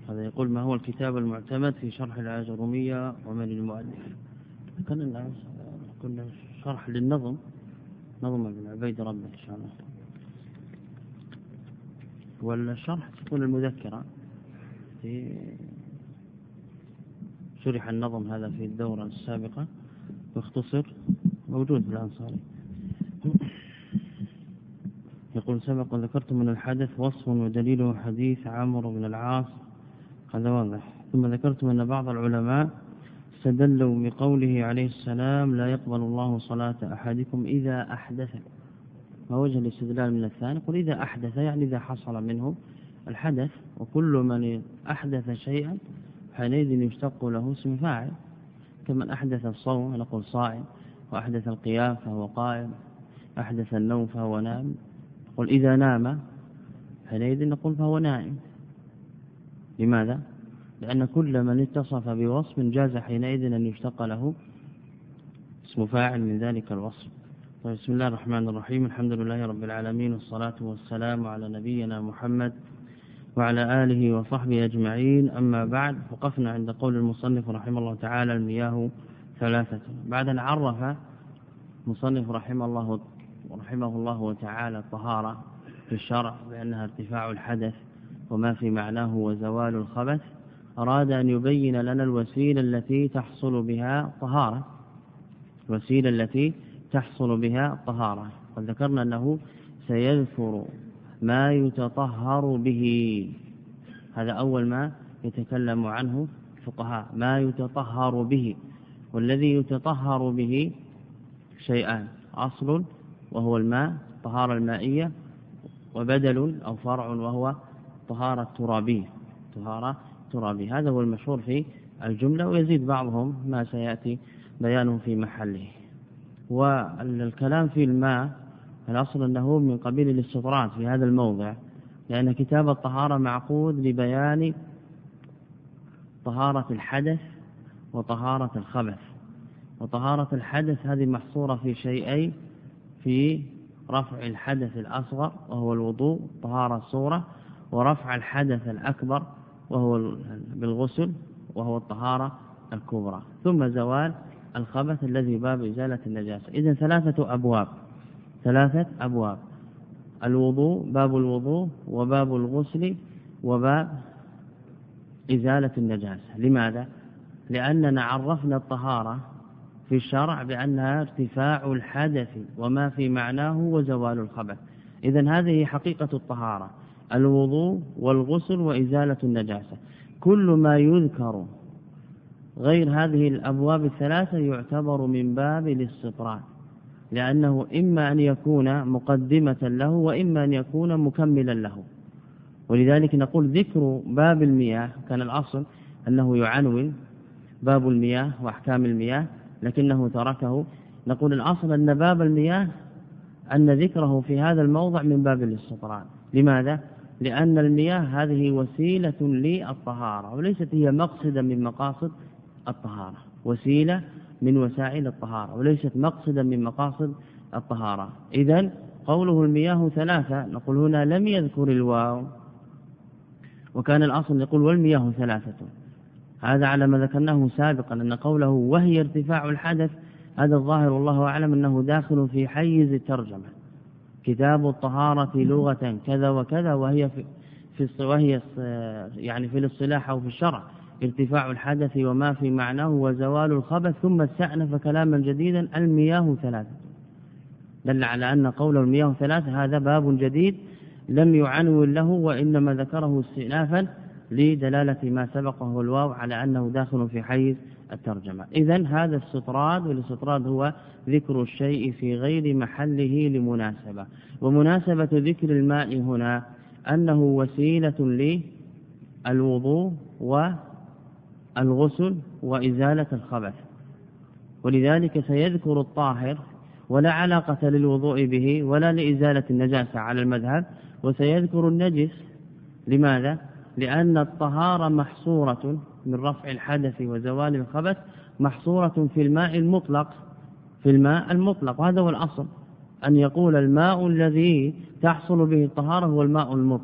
هذا يقول: ما هو الكتاب المعتمد في شرح الآجرومية ومن المؤلف؟ كنا شرح للنظم، نظم ابن عبيد ربه إن شاء الله، والشرح تكون المذكرة شرح النظم هذا في الدورة السابقة باختصر، موجود في الأنصاري. يقول: سبق وذكرت من الحدث وصف ودليله حديث عمرو بن العاص، هذا واضح. ثم ذكرتم أن بعض العلماء استدلوا بقوله عليه السلام: لا يقبل الله صلاة أحدكم إذا أحدث. ما وجه الاستدلال من الثاني؟ قل إذا أحدث، يعني إذا حصل منه الحدث، وكل من أحدث شيئا حينئذ يشتق له اسم فاعل، كمن أحدث الصوم نقول صائم، وأحدث القيام فهو قائم، أحدث النوم فهو نائم. قل إذا نام حينئذ نقول فهو نائم. لماذا؟ لأن كل من اتصف بوصف جاز حينئذ أن يشتق له اسم فاعل من ذلك الوصف. بسم الله الرحمن الرحيم، الحمد لله رب العالمين، والصلاة والسلام على نبينا محمد وعلى آله وصحبه أجمعين. أما بعد، وقفنا عند قول المصنف رحمه الله تعالى: المياه ثلاثة. بعد أن عرف المصنف رحمه الله تعالى الطهارة في الشرع بأنها ارتفاع الحدث وما في معناه وزوال الخبث، أراد أن يبين لنا الوسيلة التي تحصل بها طهارة، الوسيلة التي تحصل بها طهارة. وذكرنا أنه سيذكر ما يتطهر به، هذا أول ما يتكلم عنه الفقهاء، ما يتطهر به. والذي يتطهر به شيئان: أصل وهو الماء، طهارة المائية، وبدل أو فرع وهو طهارة ترابية، طهارة ترابية. هذا هو المشهور في الجملة، ويزيد بعضهم ما سيأتي بيانه في محله. والكلام في الماء الأصل أنه من قبيل الاستطراد في هذا الموضع، لأن كتاب الطهارة معقود لبيان طهارة الحدث وطهارة الخبث. وطهارة الحدث هذه محصورة في شيئين: في رفع الحدث الأصغر وهو الوضوء طهارة الصورة، ورفع الحدث الأكبر وهو بالغسل وهو الطهارة الكبرى، ثم زوال الخبث الذي باب إزالة النجاسة. إذن ثلاثة أبواب: الوضوء، باب الوضوء، وباب الغسل، وباب إزالة النجاسة. لماذا؟ لأننا عرفنا الطهارة في الشرع بأنها ارتفاع الحدث وما في معناه وزوال الخبث. إذن هذه حقيقة الطهارة: الوضوء والغسل وإزالة النجاسة. كل ما يذكر غير هذه الأبواب الثلاثة يعتبر من باب الاستطراد، لأنه إما أن يكون مقدمة له وإما أن يكون مكملا له. ولذلك نقول ذكر باب المياه، كان الأصل أنه يعنون باب المياه وأحكام المياه، لكنه تركه. نقول الأصل أن باب المياه أن ذكره في هذا الموضع من باب الاستطراد. لماذا؟ لأن المياه هذه وسيلة للطهارة، وليست هي مقصدا من مقاصد الطهارة، وسيلة من وسائل الطهارة وليست مقصدا من مقاصد الطهارة. إذن قوله المياه ثلاثة، نقول هنا لم يذكر الواو، وكان الأصل يقول والمياه ثلاثة. هذا على ما ذكرناه سابقا، أن قوله وهي ارتفاع الحدث، هذا الظاهر والله أعلم أنه داخل في حيز الترجمة. كتاب الطهارة لغة كذا وكذا، وهي يعني في الاصطلاح أو في الشرع ارتفاع الحدث وما في معناه وزوال الخبث. ثم استأنف كلاما جديدا: المياه ثلاثة، دل على أن قول المياه ثلاثة هذا باب جديد لم يعنون له، وإنما ذكره استئنافا لدلالة ما سبقه الواو على أنه داخل في حيز الترجمة. إذن هذا استطراد، والاستطراد هو ذكر الشيء في غير محله لمناسبة. ومناسبة ذكر الماء هنا أنه وسيلة للوضوء والغسل وإزالة الخبث، ولذلك سيذكر الطاهر ولا علاقة للوضوء به ولا لإزالة النجاسة على المذهب، وسيذكر النجس. لماذا؟ لأن الطهارة محصورة من رفع الحدث وزوال الخبث محصورة في الماء المطلق، وهذا هو الأصل، أن يقول الماء الذي تحصل به الطهارة هو الماء المطلق.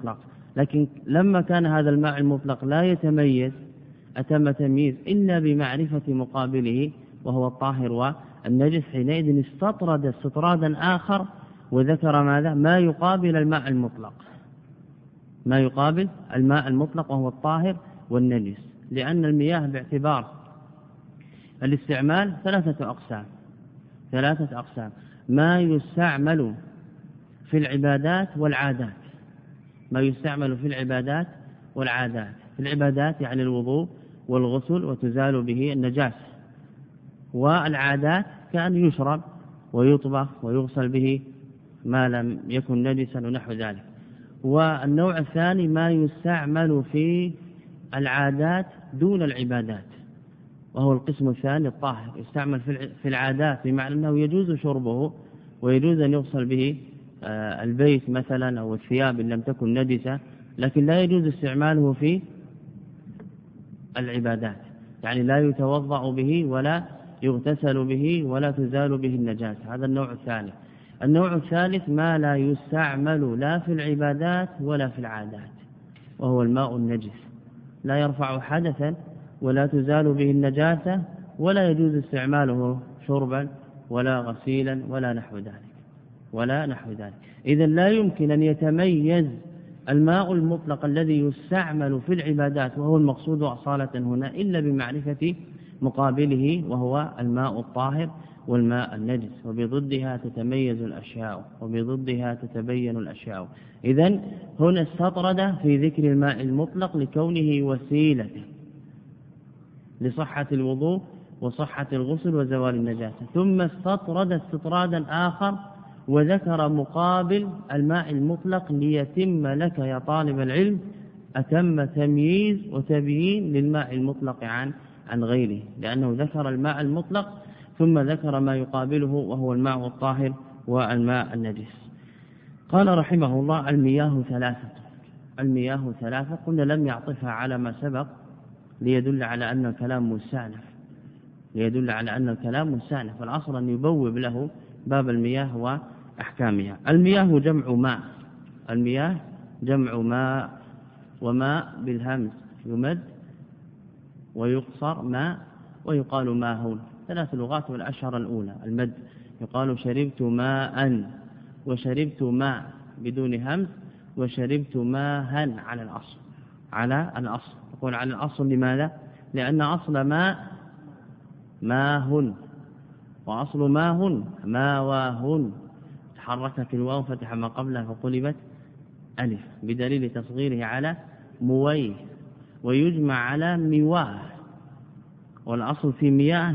لكن لما كان هذا الماء المطلق لا يتميز أتم تمييز إلا بمعرفة مقابله وهو الطاهر والنجس، حينئذ استطرد استطرادا آخر وذكر ماذا؟ ما يقابل الماء المطلق، ما يقابل الماء المطلق وهو الطاهر والنجس. لأن المياه باعتبار الاستعمال ثلاثة أقسام: ما يستعمل في العبادات والعادات، ما يستعمل في العبادات والعادات. في العبادات يعني الوضوء والغسل وتزال به النجاسة، والعادات كأن يشرب ويطبخ ويغسل به ما لم يكن نجسا ونحو ذلك. والنوع الثاني ما يستعمل في العادات دون العبادات، وهو القسم الثاني الطاهر، يستعمل في العادات بمعنى أنه يجوز شربه ويجوز أن يغسل به البيت مثلا أو الثياب إن لم تكن نجسة، لكن لا يجوز استعماله في العبادات، يعني لا يتوضأ به ولا يغتسل به ولا تزال به النجاسة. هذا النوع الثاني. النوع الثالث ما لا يستعمل لا في العبادات ولا في العادات، وهو الماء النجس، لا يرفع حدثا ولا تزال به النجاسة ولا يجوز استعماله شربا ولا غسيلا ولا نحو ذلك. إذن لا يمكن أن يتميز الماء المطلق الذي يستعمل في العبادات وهو المقصود أصالة هنا إلا بمعرفة مقابله وهو الماء الطاهر والماء النجس، وبضدها تتميز الأشياء وبضدها تتبين الأشياء. إذن هنا استطرد في ذكر الماء المطلق لكونه وسيلة لصحة الوضوء وصحة الغسل وزوال النجاسة، ثم استطرد استطرادا آخر وذكر مقابل الماء المطلق ليتم لك يا طالب العلم أتم تمييز وتبيين للماء المطلق عن غيره، لأنه ذكر الماء المطلق ثم ذكر ما يقابله وهو الماء الطاهر والماء النجس. قال رحمه الله: المياه ثلاثة. قلنا لم يعطفها على ما سبق ليدل على أن الكلام مستأنف، فالأصل أن يبوب له باب المياه وأحكامها. المياه جمع ماء، وماء بالهمز يمد ويقصر ماء، ويقال ماء. 3 لغات، والأشهر الأولى المد، يقال شربت ماء، وشربت ماء بدون همز، وشربت ماء على الأصل. يقول على الأصل لماذا؟ لأن أصل ماء، وأصل ماواه، تحركت الواو فتح ما قبلها فقلبت ألف بدليل تصغيره على مويه، ويجمع على مواه، والأصل في مياه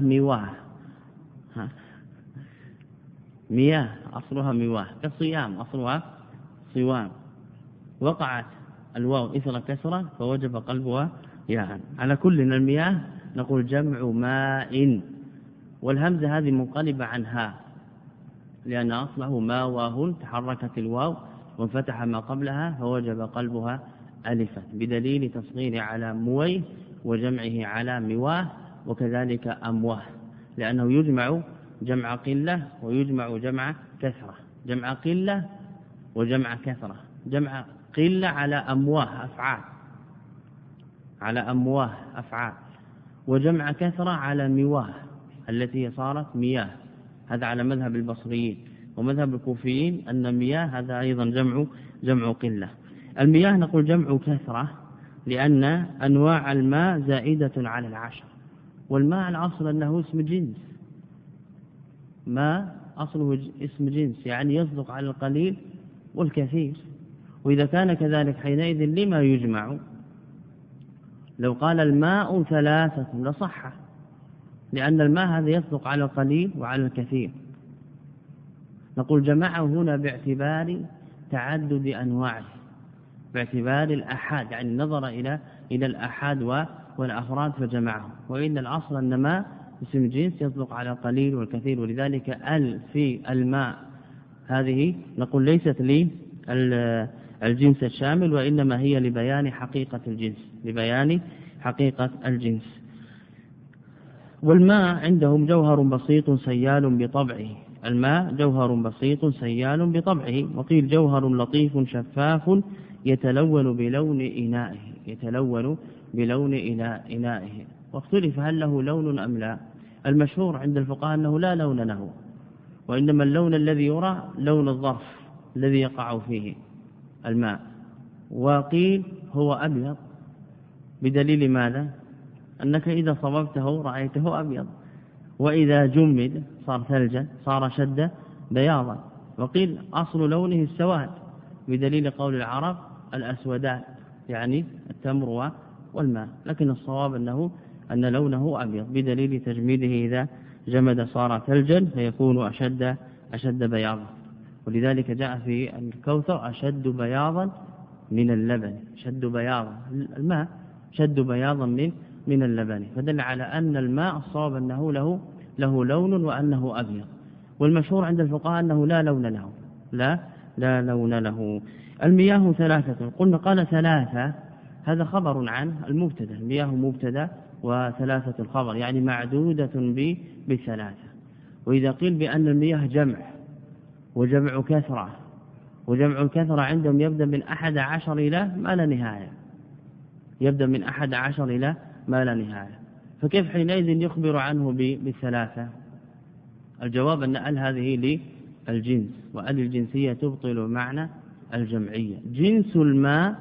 مياه أصلها مواه، كالصيام أصلها صوام، وقعت الواو إثر كسرة فوجب قلبها ياء. على كل المياه نقول جمع ماء، والهمزة هذه منقلبة عنها لأن أصله ماواه، تحركت الواو وانفتح ما قبلها فوجب قلبها ألفا بدليل تصغير على مويه وجمعه على مواه، وكذلك أمواه، لأنه يجمع جمع قلة ويجمع جمع كثرة، جمع قلة وجمع كثرة. جمع قلة على أمواه أفعال، وجمع كثرة على مواه التي صارت مياه. هذا على مذهب البصريين، ومذهب الكوفيين أن مياه هذا أيضا جمع قلة. المياه نقول جمع كثرة لأن أنواع الماء زائدة على 10، والماء الأصل أنه اسم جنس، ماء أصله اسم جنس يعني يصدق على القليل والكثير، وإذا كان كذلك حينئذ لما يجمع؟ لو قال الماء 3 لصح، لأن الماء هذا يصدق على القليل وعلى الكثير. نقول جمعه هنا باعتبار تعدد أنواعه، باعتبار الأحاد، يعني نظر إلى الأحاد والأفراد فجمعه، وإن الأصل أن ماء اسم جنس يصدق على القليل والكثير، ولذلك في الماء هذه نقول ليست لي الجنس الشامل، وإنما هي لبيان حقيقة الجنس. والماء عندهم جوهر بسيط سيال بطبعه، الماء جوهر بسيط سيال بطبعه، وقيل جوهر لطيف شفاف يتلون بلون إنائه واختلف هل له لون أم لا. المشهور عند الفقهاء أنه لا لون له، وإنما اللون الذي يرى لون الظرف الذي يقع فيه الماء، وقيل هو أبيض بدليل ماذا؟ أنك إذا صببته رأيته أبيض، وإذا جمد صار ثلجا صار شد بياضا، وقيل أصل لونه السواد بدليل قول العرب الأسودان يعني التمر والماء، لكن الصواب أن لونه أبيض بدليل تجميده إذا جمد صار ثلجا فيكون أشد بياضا. ولذلك جاء في الكوثر أشد بياضا من اللبن، الماء شد بياضا من اللبن، فدل على أن الماء الصواب أنه له لون وأنه أبيض. والمشهور عند الفقهاء أنه لا لون له. المياه ثلاثة، قلنا قال ثلاثة، هذا خبر عن المبتدا، المياه مبتدا وثلاثة الخبر يعني معدودة بثلاثة. وإذا قيل بأن المياه جمع وجمع كثرة، وجمع الكثرة عندهم يبدأ من 11 إلى ما لا نهاية، إلى ما لا نهاية، فكيف حينئذ يخبر عنه بالثلاثة؟ الجواب أن ال هذه للجنس، وال الجنسية تبطل معنى الجمعية. جنس الماء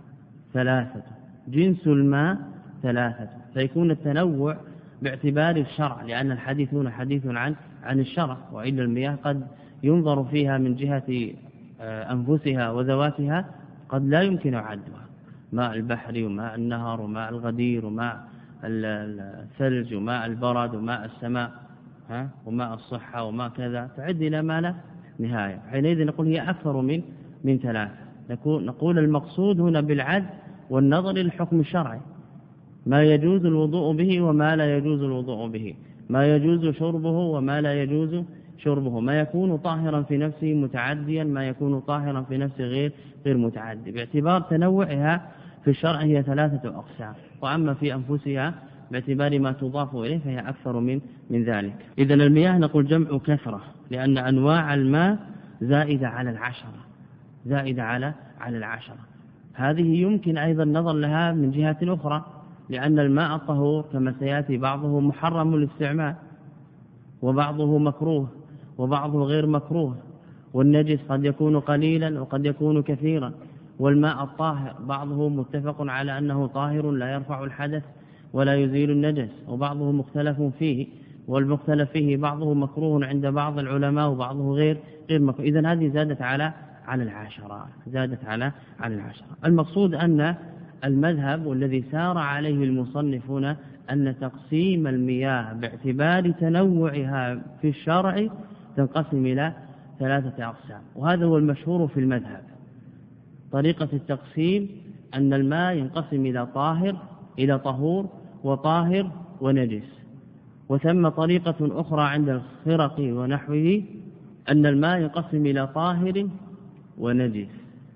ثلاثة، فيكون التنوع باعتبار الشرع، لأن الحديث هنا حديث عن الشرع، وإلا المياه قد ينظر فيها من جهة أنفسها وذواتها قد لا يمكن عدها، ماء البحر وماء النهر وماء الغدير وماء الثلج وماء البرد وماء السماء وماء الصحة وماء كذا، تعد إلى ما لا نهاية. حينئذ نقول هي أكثر من ثلاثة. نقول المقصود هنا بالعد والنظر للحكم الشرعي، ما يجوز الوضوء به وما لا يجوز الوضوء به، ما يجوز شربه وما لا يجوز شربه، ما يكون طاهرا في نفسه متعديا، ما يكون طاهرا في نفسه غير متعدي، باعتبار تنوعها في الشرع هي ثلاثة أقسام، وأما في أنفسها باعتبار ما تضاف إليه فهي أكثر من ذلك. إذن المياه نقول جمع كثرة، لأن أنواع الماء زائدة على العشرة. هذه يمكن أيضا نظر لها من جهة أخرى، لأن الماء الطهور كما سيأتي بعضه محرم الاستعمال، وبعضه مكروه، وبعضه غير مكروه، والنجس قد يكون قليلا وقد يكون كثيرا، والماء الطاهر بعضه متفق على أنه طاهر لا يرفع الحدث ولا يزيل النجس، وبعضه مختلف فيه، والمختلف فيه بعضه مكروه عند بعض العلماء وبعضه غير مكروه. إذن هذه زادت على العشرة، المقصود أن المذهب والذي سار عليه المصنفون أن تقسيم المياه باعتبار تنوعها في الشرع تنقسم إلى ثلاثة أقسام، وهذا هو المشهور في المذهب. طريقة التقسيم أن الماء ينقسم إلى طهور وطاهر ونجس. وثم طريقة أخرى عند الخرق ونحوه أن الماء ينقسم إلى طاهر ونجس،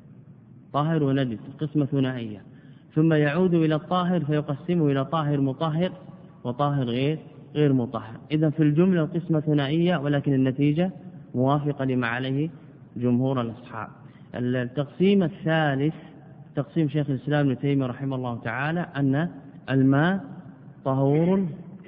قسمة ثنائية، ثم يعود إلى الطاهر فيقسمه إلى طاهر مطهر وطاهر غير مطهر. إذن في الجملة قسمة ثنائية، ولكن النتيجة موافقة لما عليه جمهور الأصحاب. التقسيم الثالث تقسيم شيخ الإسلام ابن تيمية رحمه الله تعالى أن الماء طهور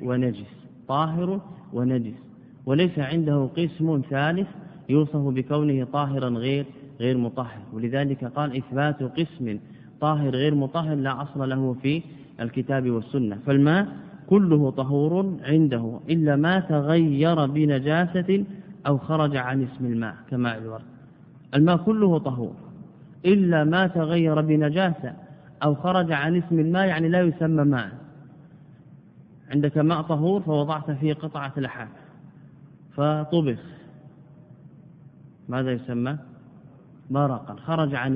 ونجس، وليس عنده قسم ثالث يوصف بكونه طاهرا غير مطهر، ولذلك قال إثبات قسم طاهر غير مطهر لا أصل له في الكتاب والسنة. فالماء كله طهور عنده إلا ما تغير بنجاسة أو خرج عن اسم الماء كماء الورد. الماء كله طهور إلا ما تغير بنجاسة أو خرج عن اسم الماء، يعني لا يسمى ماء. عندك ماء طهور فوضعت فيه قطعة لحم فطبخ، ماذا يسمى؟ مرقا، خرج عن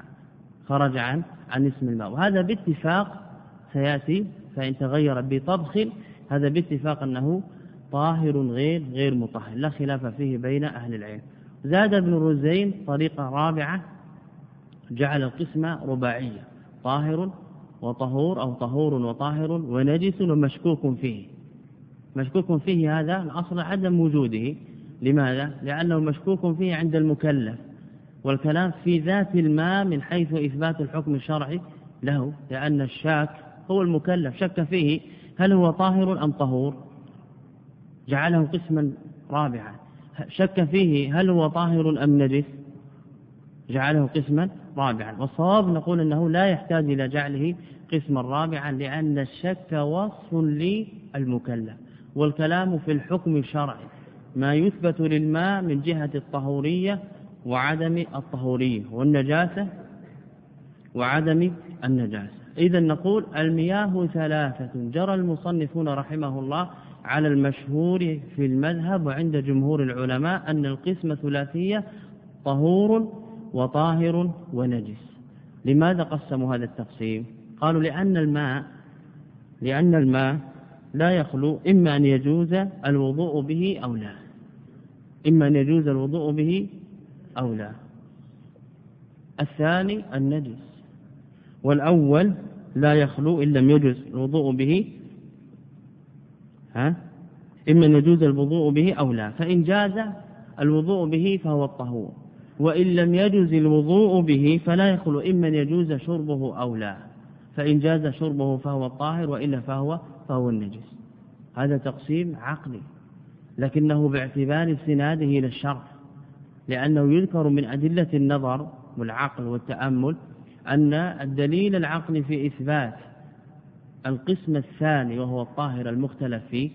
اسم الماء، وهذا باتفاق سيأتي، فإن تغير بطبخ هذا باتفاق أنه طاهر غير مطهر، لا خلاف فيه بين أهل العلم. زاد ابن رزين طريقة رابعة، جعل القسمة رباعية، طاهر وطهور أو طهور وطاهر ونجس ومشكوك فيه. مشكوك فيه هذا الأصل عدم وجوده، لماذا؟ لأنه مشكوك فيه عند المكلف، والكلام في ذات الماء من حيث إثبات الحكم الشرعي له، لأن الشاك هو المكلف شك فيه هل هو طاهر أم طهور، جعله قسما رابعا. شك فيه هل هو طاهر أم نجس، جعله قسما رابعا. والصواب نقول أنه لا يحتاج إلى جعله قسما رابعا، لأن الشك وصف للمكلف، والكلام في الحكم الشرعي ما يثبت للماء من جهة الطهورية وعدم الطهورية والنجاسة وعدم النجاسة. إذن نقول المياه ثلاثة. جرى المصنفون رحمه الله على المشهور في المذهب وعند جمهور العلماء أن القسمة ثلاثية طهور وطاهر ونجس. لماذا قسموا هذا التقسيم؟ قالوا لأن الماء لا يخلو إما أن يجوز الوضوء به أو لا، إما أن يجوز الوضوء به أو لا. الثاني النجس، والأول لا يخلو إن لم يجوز الوضوء به إما أن يجوز الوضوء به أو لا، فإن جاز الوضوء به فهو الطهور، وإن لم يجوز الوضوء به فلا يخلو إما أن يجوز شربه أو لا، فإن جاز شربه فهو الطاهر وإلا فهو النجس. هذا تقسيم عقلي لكنه باعتبار استناده إلى الشرع، لأنه يذكر من أدلة النظر والعقل والتأمل أن الدليل العقلي في إثبات القسم الثاني وهو الطاهر المختلف فيه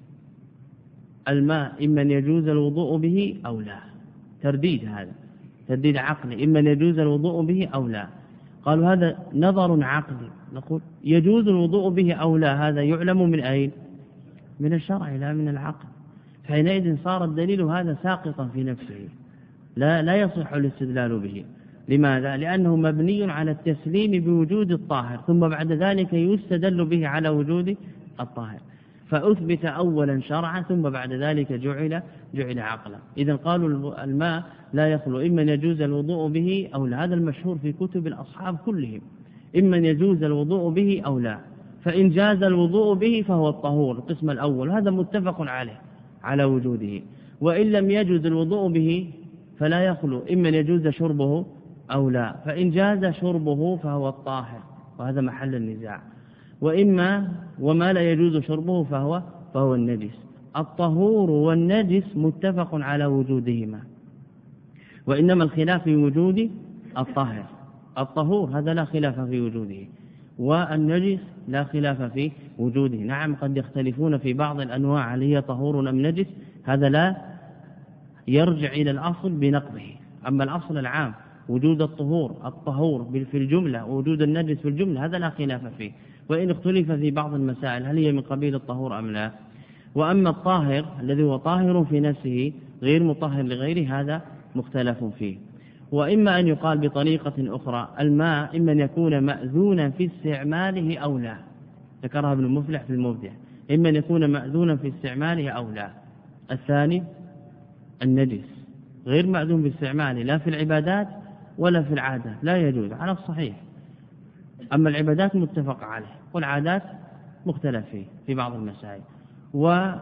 الماء إما أن يجوز الوضوء به أو لا، هذا ترديد عقلي، إما أن يجوز الوضوء به أو لا. قالوا هذا نظر عقلي، نقول يجوز الوضوء به أو لا، هذا يعلم من أين؟ من الشرع لا من العقل. حينئذ صار الدليل هذا ساقطا في نفسه، لا يصح الاستدلال به. لماذا؟ لأنه مبني على التسليم بوجود الطاهر، ثم بعد ذلك يستدل به على وجود الطاهر، فأثبت أولا شرعا ثم بعد ذلك جعل عقلا. إذن قالوا الماء لا يخلو إما أن يجوز الوضوء به أو لا، هذا المشهور في كتب الأصحاب كلهم، إما أن يجوز الوضوء به أو لا، فإن جاز الوضوء به فهو الطهور القسم الأول، هذا متفق على وجوده، وإن لم يجوز الوضوء به فلا يخلو إما أن يجوز شربه أو لا، فإن جاز شربه فهو الطاهر وهذا محل النزاع، وما لا يجوز شربه فهو النجس. الطهور والنجس متفق على وجودهما، وإنما الخلاف في وجود الطاهر. الطهور هذا لا خلاف في وجوده، والنجس لا خلاف في وجوده. نعم قد يختلفون في بعض الأنواع هل هي طهور أم نجس، هذا لا يرجع إلى الأصل بنقضه، أما الأصل العام وجود الطهور في الجملة ووجود النجس في الجملة هذا لا خلاف فيه، وإن اختلف في بعض المسائل هل هي من قبيل الطهور أم لا. وأما الطاهر الذي هو طاهر في نفسه غير مطهر لغيره هذا مختلف فيه. وإما أن يقال بطريقة أخرى الماء إما أن يكون مأذونا في استعماله أو لا، ذكرها ابن المفلح في المبدع، إما أن يكون مأذونا في استعماله أو لا. الثاني النجس غير مأذون في استعماله لا في العبادات ولا في العادات، لا يجوز على الصحيح. أما العبادات متفق عليه والعادات مختلف فيه في بعض المسائل. وإما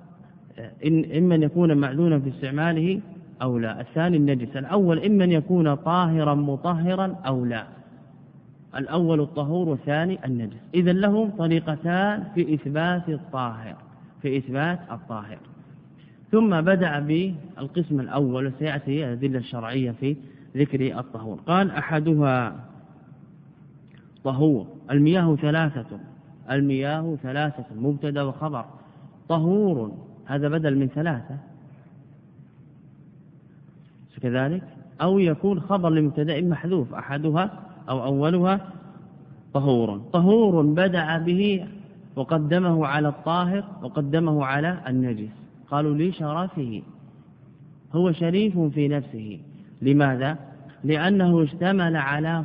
أن يكون مأذونا في استعماله أو لا. الثاني النجس. الأول إما أن يكون طاهرا مطهرا أو لا، الأول الطهور والثاني النجس. إذن لهم طريقتان في إثبات الطاهر. ثم بدأ بالقسم الأول وسيأتي الأدلة الشرعية في ذكر الطهور. قال أحدها طهور. المياه ثلاثة مبتدا وخبر. طهور هذا بدل من ثلاثة كذلك، أو يكون خبر لمبتدا محذوف أحدها أو أولها طهور بدأ به وقدمه على الطاهر وقدمه على النجس. قالوا لشرفه، هو شريف في نفسه. لماذا؟ لأنه اشتمل على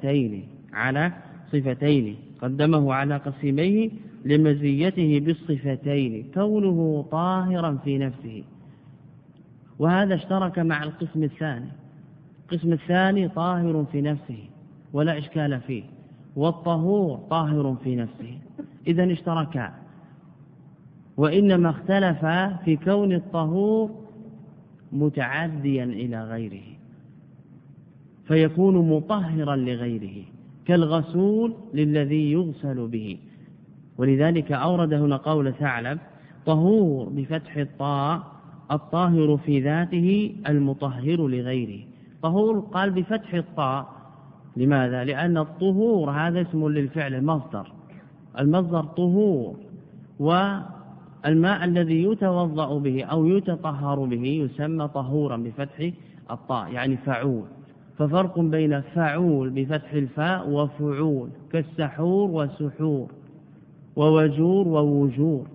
صفتين قدمه على قسميه لمزيته بالصفتين، كونه طاهرا في نفسه، وهذا اشترك مع القسم الثاني. القسم الثاني طاهر في نفسه ولا إشكال فيه، والطهور طاهر في نفسه، إذن اشتركا، وإنما اختلفا في كون الطهور متعديا إلى غيره. فيكون مطهرا لغيره كالغسول للذي يغسل به. ولذلك أورد هنا قول ثعلب: طهور بفتح الطاء الطاهر في ذاته المطهر لغيره. طهور قال بفتح الطاء، لماذا؟ لأن الطهور هذا اسم للفعل المصدر طهور، والماء الذي يتوضأ به أو يتطهر به يسمى طهورا بفتح الطاء، يعني فعول. ففرق بين فعول بفتح الفاء وفعول، كالسحور وسحور ووجور ووجور.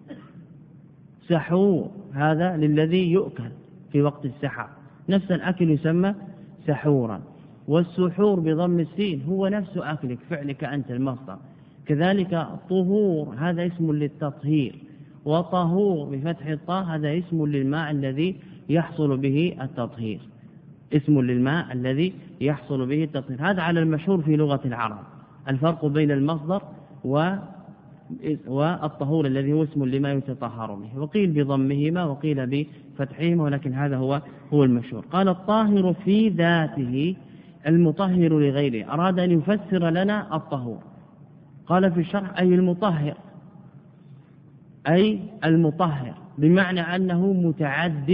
سحور هذا للذي يؤكل في وقت السحر، نفس الأكل يسمى سحورا. والسحور بضم السين هو نفس أكلك، فعلك أنت المصدر. كذلك طهور هذا اسم للتطهير، وطهور بفتح الطاء هذا اسم للماء الذي يحصل به التطهير، اسم للماء الذي يحصل به التطهير. هذا على المشهور في لغة العرب، الفرق بين المصدر والطهور الذي هو اسم لما يتطهر به، وقيل بضمهما وقيل بفتحهما، ولكن هذا هو المشهور. قال: الطاهر في ذاته المطهر لغيره. أراد أن يفسر لنا الطهور، قال في الشرح: أي المطهر بمعنى أنه متعد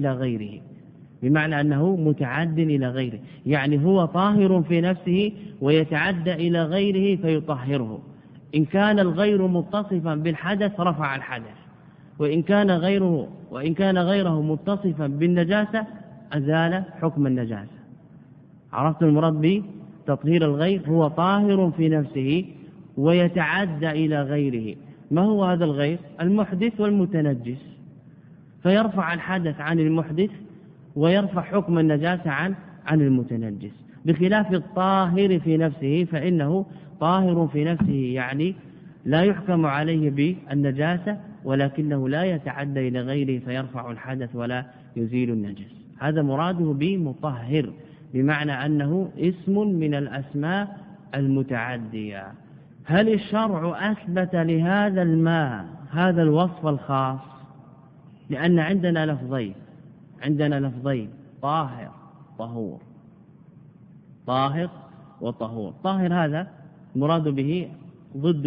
إلى غيره، يعني هو طاهر في نفسه ويتعدى إلى غيره فيطهره. إن كان الغير متصفا بالحدث رفع الحدث، وإن كان غيره متصفا بالنجاسة أزال حكم النجاسة. عرفت المراد بتطهير الغير؟ هو طاهر في نفسه ويتعدى إلى غيره. ما هو هذا الغير؟ المحدث والمتنجس، فيرفع الحدث عن المحدث ويرفع حكم النجاسة عن المتنجس، بخلاف الطاهر في نفسه فإنه طاهر في نفسه، يعني لا يحكم عليه بالنجاسة ولكنه لا يتعدى إلى غيره فيرفع الحدث ولا يزيل النجس. هذا مراده بمطهر، بمعنى أنه اسم من الأسماء المتعدية. هل الشرع أثبت لهذا الماء هذا الوصف الخاص؟ لأن عندنا لفظين طاهر طهور، طاهر وطهور. طاهر هذا مراد به ضد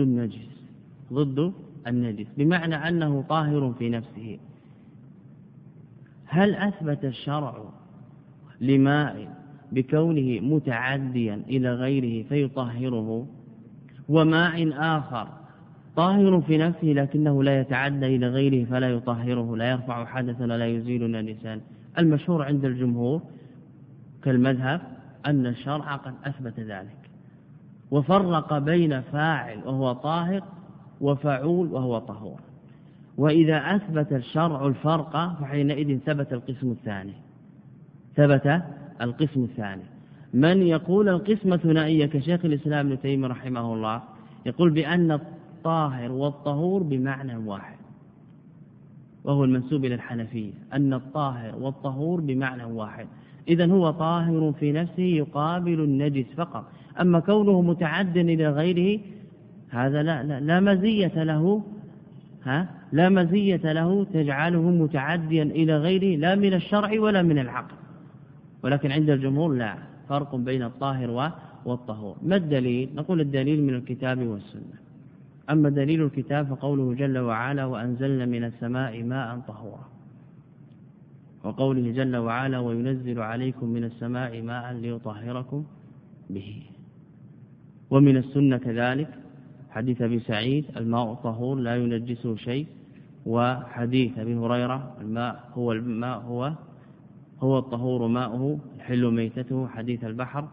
النجس، بمعنى أنه طاهر في نفسه. هل أثبت الشرع لماء بكونه متعديا إلى غيره فيطهره، وماء آخر طاهر في نفسه لكنه لا يتعدى إلى غيره فلا يطهره، لا يرفع حدثا ولا يزيل نجسا؟ المشهور عند الجمهور كالمذهب أن الشرع قد أثبت ذلك، وفرق بين فاعل وهو طاهر وفعول وهو طهور. وإذا أثبت الشرع الفرق فحينئذ ثبت القسم الثاني. من يقول القسمة ثنائية كشيخ الإسلام ابن تيمية رحمه الله، يقول بأن الطاهر والطهور بمعنى واحد، وهو المنسوب إلى الحنفية، أن الطاهر والطهور بمعنى واحد. إذن هو طاهر في نفسه يقابل النجس فقط، أما كونه متعد إلى غيره هذا لا مزية له تجعله متعديا إلى غيره، لا من الشرع ولا من العقل. ولكن عند الجمهور لا، فرق بين الطاهر والطهور. ما الدليل؟ نقول الدليل من الكتاب والسنة. أما دليل الكتاب فقوله جل وعلا: وأنزلنا من السماء ماء طهورا، وقوله جل وعلا: وينزل عليكم من السماء ماء ليطهركم به. ومن السنة كذلك حديث أبي سعيد: الماء طهور لا ينجسه شيء، وحديث أبي هريرة: الماء هو الطهور ماؤه الحل ميتته، حديث البحر.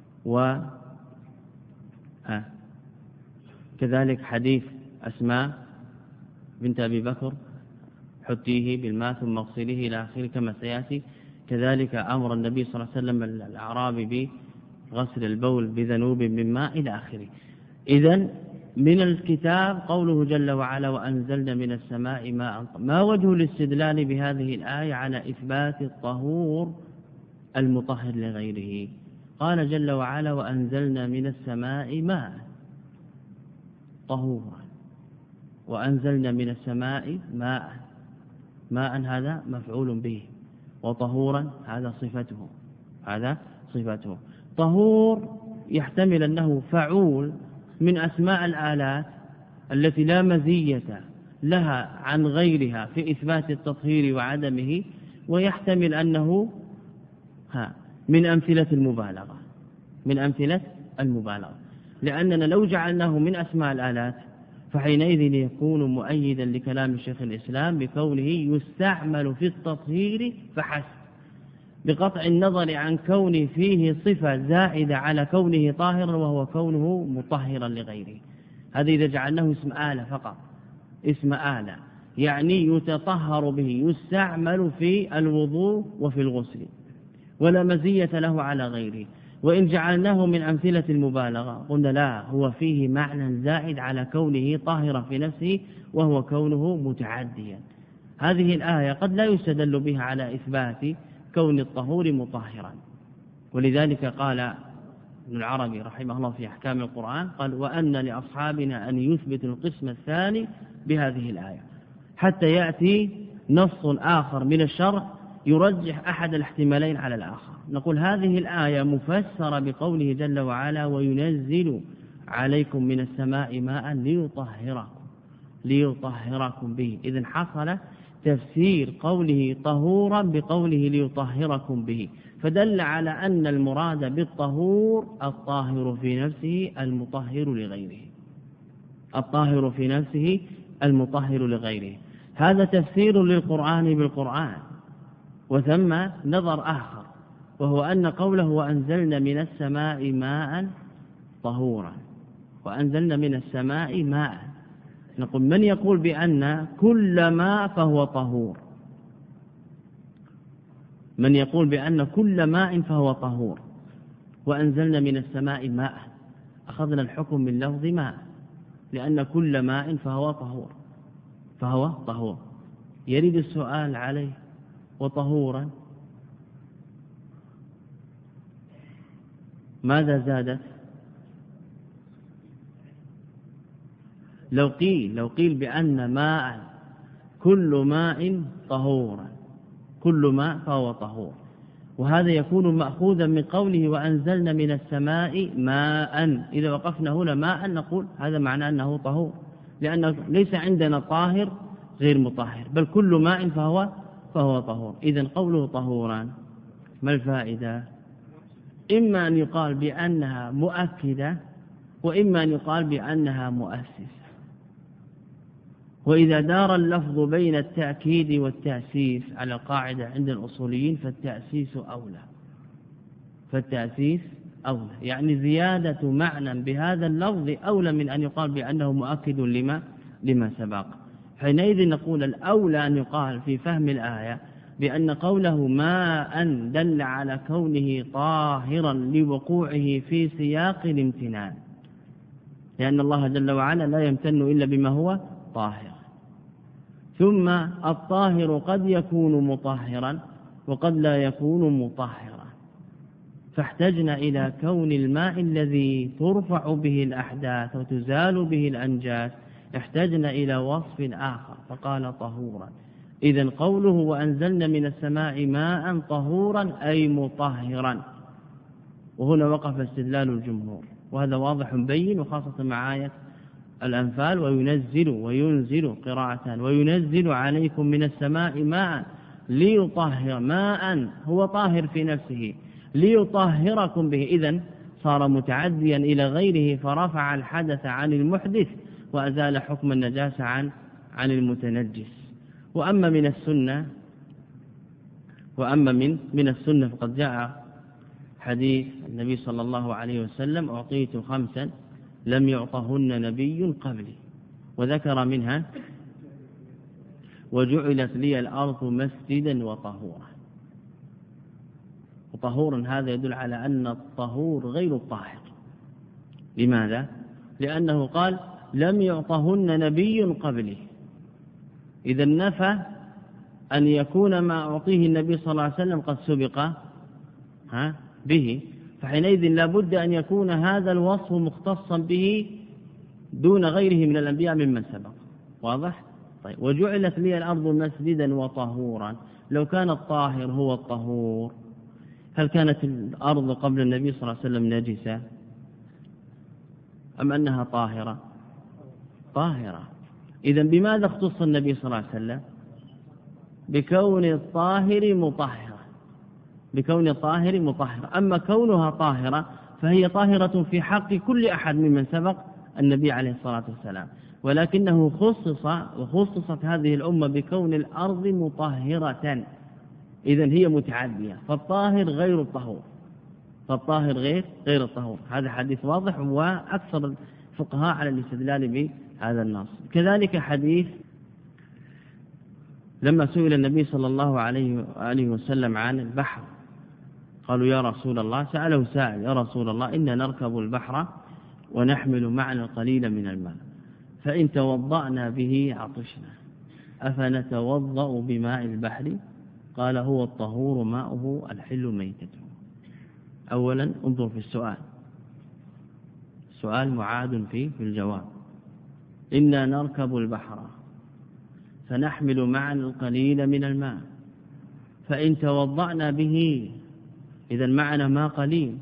كذلك حديث أسماء بنت أبي بكر: حتيه بالماء ثم اغسله إلى آخره كما سيأتي. كذلك أمر النبي صلى الله عليه وسلم الأعرابي بغسل البول بذنوب من ماء إلى آخره. إذن من الكتاب قوله جل وعلا: وأنزلنا من السماء ماء. ما وجه الاستدلال بهذه الآية على إثبات الطهور المطهر لغيره؟ قال جل وعلا: وأنزلنا من السماء ماء طهورا، وأنزلنا من السماء ماء هذا مفعول به، وطهورا هذا صفته. طهور يحتمل أنه فعول من أسماء الآلات التي لا مزية لها عن غيرها في إثبات التطهير وعدمه، ويحتمل أنه من أمثلة المبالغة، لأننا لو جعلناه من أسماء الآلات فحينئذ يكون مؤيدا لكلام شيخ الإسلام بكونه يستعمل في التطهير فحسب، بقطع النظر عن كونه فيه صفة زائدة على كونه طاهرا وهو كونه مطهرا لغيره. هذا إذا جعلناه اسم آلة فقط، اسم آلة يعني يتطهر به، يستعمل في الوضوء وفي الغسل ولا مزية له على غيره. وإن جعلناه من أمثلة المبالغة قلنا لا، هو فيه معنى زائد على كونه طاهرا في نفسه وهو كونه متعديا. هذه الآية قد لا يستدل بها على إثبات كون الطهور مطهرا، ولذلك قال ابن العربي رحمه الله في أحكام القرآن قال: وأن لأصحابنا أن يثبتوا القسم الثاني بهذه الآية حتى يأتي نص آخر من الشرع يرجح أحد الاحتمالين على الآخر. نقول هذه الآية مفسرة بقوله جل وعلا: وينزل عليكم من السماء ماء ليطهركم به. إذن حصل تفسير قوله طهورا بقوله ليطهركم به، فدل على أن المراد بالطهور الطاهر في نفسه المطهر لغيره. هذا تفسير للقرآن بالقرآن. وثم نظر آخر، وهو أن قوله وأنزلنا من السماء ماء طهورا، وأنزلنا من السماء ماء، نقول من يقول بأن كل ماء فهو طهور؟ من يقول بأن كل ماء فهو طهور؟ وأنزلنا من السماء ماء، أخذنا الحكم من لفظ ماء، لأن كل ماء فهو طهور. يريد السؤال عليه: وطهورا ماذا زادت؟ لو قيل بأن ماء كل ماء طهورا، كل ماء فهو طهور، وهذا يكون مأخوذا من قوله وأنزلنا من السماء ماء. إذا وقفنا هنا ماء نقول هذا معناه أنه طهور، لأن ليس عندنا طاهر غير مطهر، بل كل ماء فهو طهور. إذن قوله طهورا ما الفائدة؟ إما أن يقال بأنها مؤكدة، وإما أن يقال بأنها مؤسسة. وإذا دار اللفظ بين التأكيد والتأسيس على القاعدة عند الأصوليين فالتأسيس أولى، يعني زيادة معنى بهذا اللفظ أولى من أن يقال بأنه مؤكد لما سبق. حينئذ نقول الأولى أن يقال في فهم الآية بأن قوله ماء دل على كونه طاهرا لوقوعه في سياق الامتنان، لأن الله جل وعلا لا يمتن إلا بما هو طاهر. ثم الطاهر قد يكون مطهرا وقد لا يكون مطهرا، فاحتجنا إلى كون الماء الذي ترفع به الأحداث وتزال به الأنجاس، احتجنا إلى وصف آخر فقال طهورا. إذن قوله وأنزلنا من السماء ماء طهورا أي مطهرا، وهنا وقف استدلال الجمهور، وهذا واضح بين، وخاصة مع آية الأنفال وينزل قراءتان وينزل عليكم من السماء ماء ليطهر، ماء هو طاهر في نفسه ليطهركم به. إذن صار متعديا إلى غيره، فرفع الحدث عن المحدث وأزال حكم النجاسة عن المتنجس. وأما من السنة فقد جاء حديث النبي صلى الله عليه وسلم: أعطيت 5 لم يعطهن نبي قبلي، وذكر منها: وجعلت لي الأرض مسجدا وطهورا. وطهورا هذا يدل على أن الطهور غير الطاهر. لماذا؟ لأنه قال لم يعطهن نبي قبلي، إذا نفى أن يكون ما أعطيه النبي صلى الله عليه وسلم قد سبق به، فحينئذ لا بد أن يكون هذا الوصف مختصا به دون غيره من الأنبياء ممن سبق. واضح؟ طيب. وجعلت لي الأرض مسجدا وطهورا، لو كان الطاهر هو الطهور هل كانت الأرض قبل النبي صلى الله عليه وسلم نجسة أم أنها طاهرة؟ طاهرة. إذن بماذا اختص النبي صلى الله عليه وسلم؟ بكون الطاهر مطهرة، بكون الطاهر مطهرة. أما كونها طاهرة فهي طاهرة في حق كل أحد ممن سبق النبي عليه الصلاة والسلام، ولكنه وخصصت هذه الأمة بكون الأرض مطهرة، إذن هي متعدية، فالطاهر غير الطهور، فالطاهر غير الطهور. هذا حديث واضح، وأكثر الفقهاء على الاستدلال بهذا النص. كذلك حديث لما سئل النبي صلى الله عليه وآله وسلم عن البحر، قالوا يا رسول الله، سأله سائل يا رسول الله إنا نركب البحر ونحمل معنا القليل من الماء فإن توضأنا به عطشنا أفنتوضأ بماء البحر؟ قال هو الطهور ماؤه الحل ميتته. أولا انظر في السؤال، سؤال معاد في الجواب. إنا نركب البحر فنحمل معنا القليل من الماء فإن توضأنا به، إذا معنا ماء قليل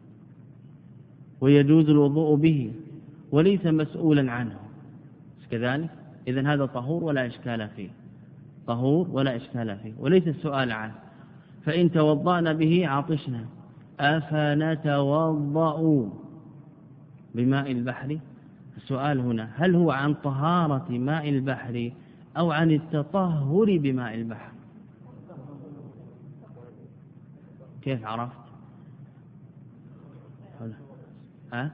ويجوز الوضوء به وليس مسؤولا عنه كذلك، إذن هذا طهور ولا إشكال فيه، طهور ولا إشكال فيه وليس السؤال عنه. فإن توضأنا به عطشنا أفنتوضأ بماء البحر؟ السؤال هنا هل هو عن طهارة ماء البحر أو عن التطهر بماء البحر؟ كيف عرفت؟ ها؟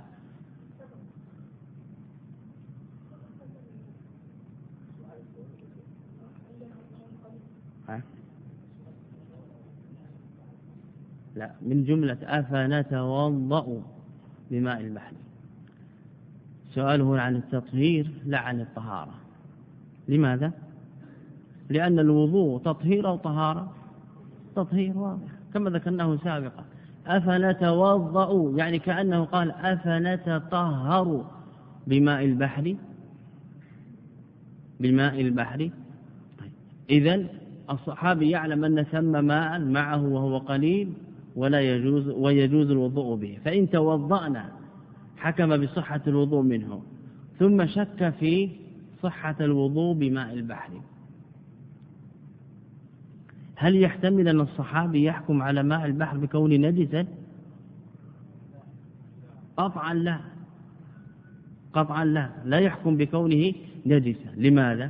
لا، من جملة أفنتوضأ بماء البحر. سؤاله عن التطهير لا عن الطهارة. لماذا؟ لأن الوضوء تطهير أو طهارة؟ تطهير واضح كما ذكرناه سابقا. أفنتوضأ يعني كأنه قال أفنتطهر بماء البحر، بماء البحر. طيب. إذن الصحابي يعلم أن ثم ماء معه وهو قليل ويجوز الوضوء به، فإن توضأنا حكم بصحة الوضوء منه ثم شك في صحة الوضوء بماء البحر. هل يحتمل أن الصحابي يحكم على ماء البحر بكون نجسا؟ قطعا لا، قطعا لا يحكم بكونه نجسا. لماذا؟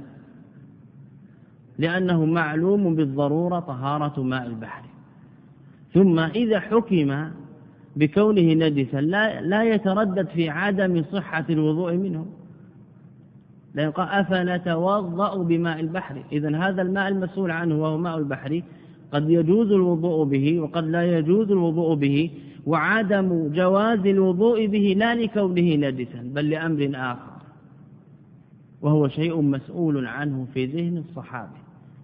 لأنه معلوم بالضرورة طهارة ماء البحر. ثم إذا حكم بكونه نجسا لا يتردد في عدم صحة الوضوء منه، لا يقال أفنتوضأ بماء البحر. إذن هذا الماء المسؤول عنه وهو ماء البحر قد يجوز الوضوء به وقد لا يجوز الوضوء به، وعدم جواز الوضوء به لا لكونه نجسا بل لأمر آخر، وهو شيء مسؤول عنه في ذهن الصحابة.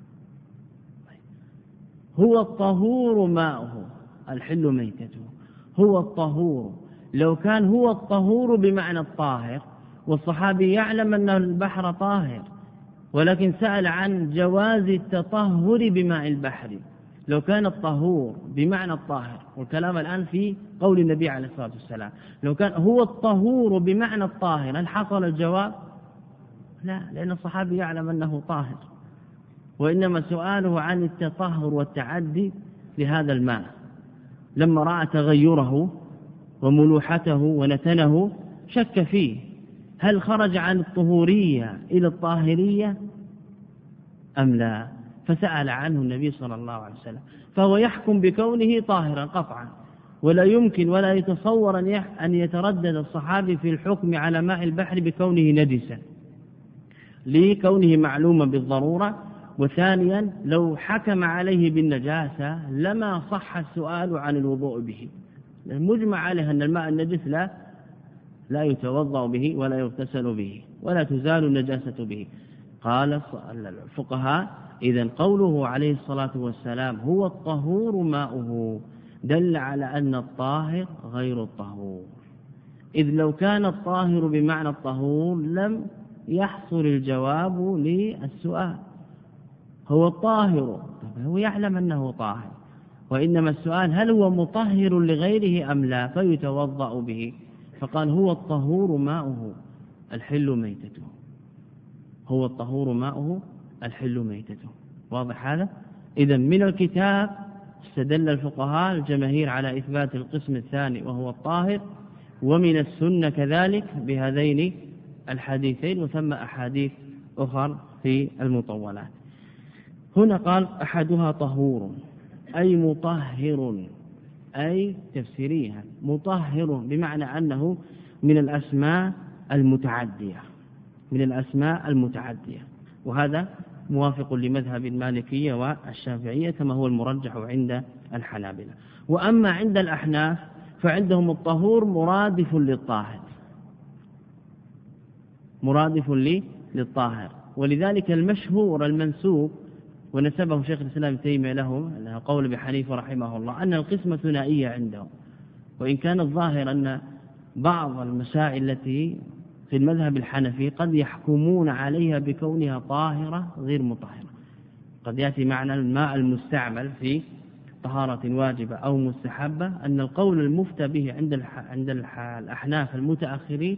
هو الطهور ماؤه الحل ميتته، هو الطهور. لو كان هو الطهور بمعنى الطاهر والصحابي يعلم أن البحر طاهر ولكن سأل عن جواز التطهر بماء البحر، لو كان الطهور بمعنى الطاهر، والكلام الآن في قول النبي عليه الصلاة والسلام، لو كان هو الطهور بمعنى الطاهر هل حصل الجواب؟ لا، لأن الصحابي يعلم أنه طاهر، وإنما سؤاله عن التطهر والتعدي لهذا الماء لما رأى تغيره وملوحته ونتنه شك فيه هل خرج عن الطهورية إلى الطاهرية أم لا، فسأل عنه النبي صلى الله عليه وسلم، فهو يحكم بكونه طاهرا قطعا، ولا يمكن ولا يتصور أن يتردد الصحابي في الحكم على ماء البحر بكونه نجسا لكونه معلوما بالضرورة. وثانيا لو حكم عليه بالنجاسة لما صح السؤال عن الوضوء به، مجمع عليه أن الماء النجس لا يتوضأ به ولا يغتسل به ولا تزال النجاسة به. قال الفقهاء إذن قوله عليه الصلاة والسلام هو الطهور ماؤه دل على أن الطاهر غير الطهور، إذ لو كان الطاهر بمعنى الطهور لم يحصل الجواب للسؤال. هو الطاهر، هو يعلم أنه طاهر وإنما السؤال هل هو مطهر لغيره أم لا، فيتوضأ به. فقال هو الطهور ماؤه الحل ميتته، هو الطهور ماؤه الحل ميتته. واضح هذا؟ إذن من الكتاب استدل الفقهاء الجماهير على إثبات القسم الثاني وهو الطاهر، ومن السنة كذلك بهذين الحديثين، وثم أحاديث أخر في المطولات. هنا قال أحدها طهور أي مطهر، أي تفسيريها مطهر بمعنى أنه من الأسماء المتعدية، من الأسماء المتعدية، وهذا موافق لمذهب المالكية والشافعية كما هو المرجح عند الحنابلة. وأما عند الأحناف فعندهم الطهور مرادف للطاهر، مرادف للطاهر، ولذلك المشهور المنسوب ونسبه شيخ الإسلام ابن تيمية له أنه قول أبي حنيفة رحمه الله أن القسمة ثنائية عندهم، وإن كان الظاهر أن بعض المسائل التي في المذهب الحنفي قد يحكمون عليها بكونها طاهرة غير مطهرة. قد يأتي معنى الماء المستعمل في طهارة واجبة أو مستحبة، أن القول المفتى به عند الأحناف المتأخرين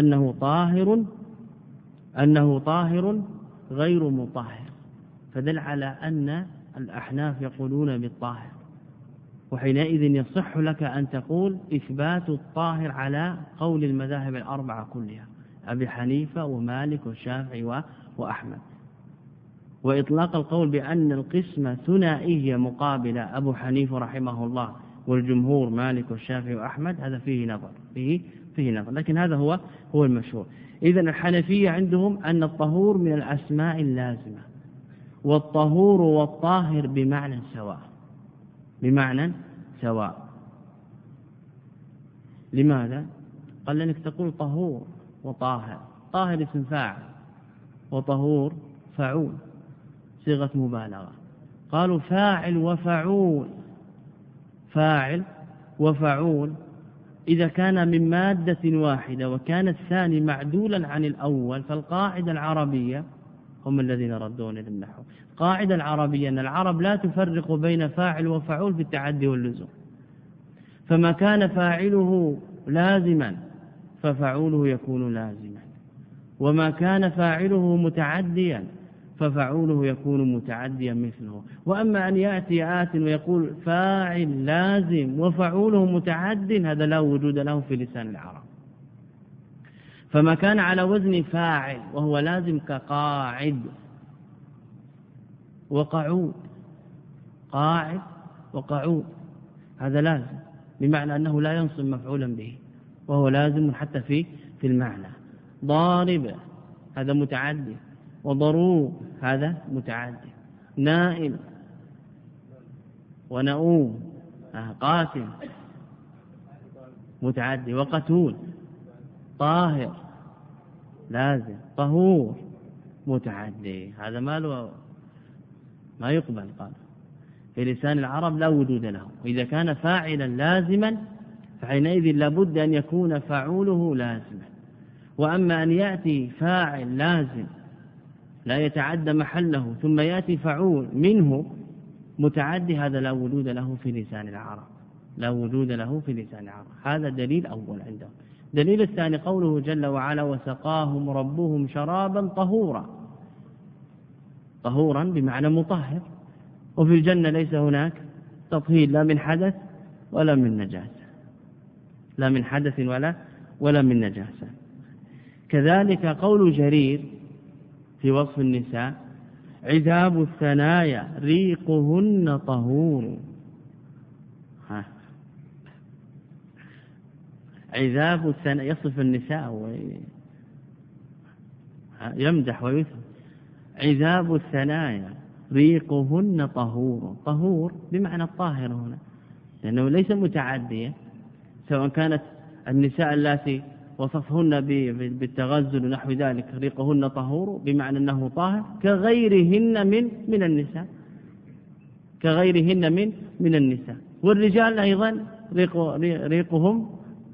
أنه طاهر غير مطهر، فدل على أن الأحناف يقولون بالطاهر، وحينئذ يصح لك أن تقول إثبات الطاهر على قول المذاهب الأربعة كلها، أبي حنيفة ومالك والشافعي وأحمد. وإطلاق القول بأن القسمة ثنائية مقابلة أبو حنيفة رحمه الله والجمهور مالك والشافعي وأحمد، هذا فيه نظر، فيه نظر، لكن هذا هو المشهور. إذن الحنفية عندهم أن الطهور من الأسماء اللازمة، والطهور والطاهر بمعنى سواء. لماذا؟ قال لأنك تقول طهور وطاهر، طاهر اسم فاعل وطهور فعول صيغة مبالغة. قالوا فاعل وفعول إذا كان من مادة واحدة وكان الثاني معدولا عن الأول، فالقاعدة العربية هم الذين ردون للنحو، قاعدة العربية أن العرب لا تفرق بين فاعل وفعول في التعدي واللزوم، فما كان فاعله لازما ففعوله يكون لازما، وما كان فاعله متعديا ففعوله يكون متعديا مثله. وأما أن يأتي آت ويقول فاعل لازم وفعوله متعد، هذا لا وجود له في لسان العرب. فما كان على وزن فاعل وهو لازم كقاعد وقعود، قاعد وقعود هذا لازم، بمعنى أنه لا ينصب مفعولا به وهو لازم حتى في المعنى. ضارب هذا متعدي، وضروب هذا متعدي، نائم ونؤوم قاتل متعدي، وقتول طاهر لازم، طهور متعدي، هذا ما يقبل. قال في لسان العرب لا وجود له، وإذا كان فاعلا لازما فحينئذ لابد أن يكون فعوله لازما. وأما أن يأتي فاعل لازم لا يتعدى محله ثم يأتي فعول منه متعدي، هذا لا وجود له في لسان العرب، لا وجود له في لسان العرب. هذا دليل أول عندهم. دليل الثاني قوله جل وعلا وسقاهم ربهم شرابا طهورا بمعنى مطهر، وفي الجنة ليس هناك تطهير لا من حدث ولا من نجاسة، لا من حدث ولا من نجاسة. كذلك قول جرير في وصف النساء عذاب الثنايا ريقهن طهور. عذاب الثنايا يصف النساء ويمدح ويثني. عذاب الثنايا ريقهن طهور بمعنى الطاهر هنا، لأنه ليس متعدية، سواء كانت النساء اللاتي وصفهن بالتغزل ونحو ذلك ريقهن طهور بمعنى أنه طاهر، كغيرهن من النساء، كغيرهن من النساء. والرجال أيضا ريقهم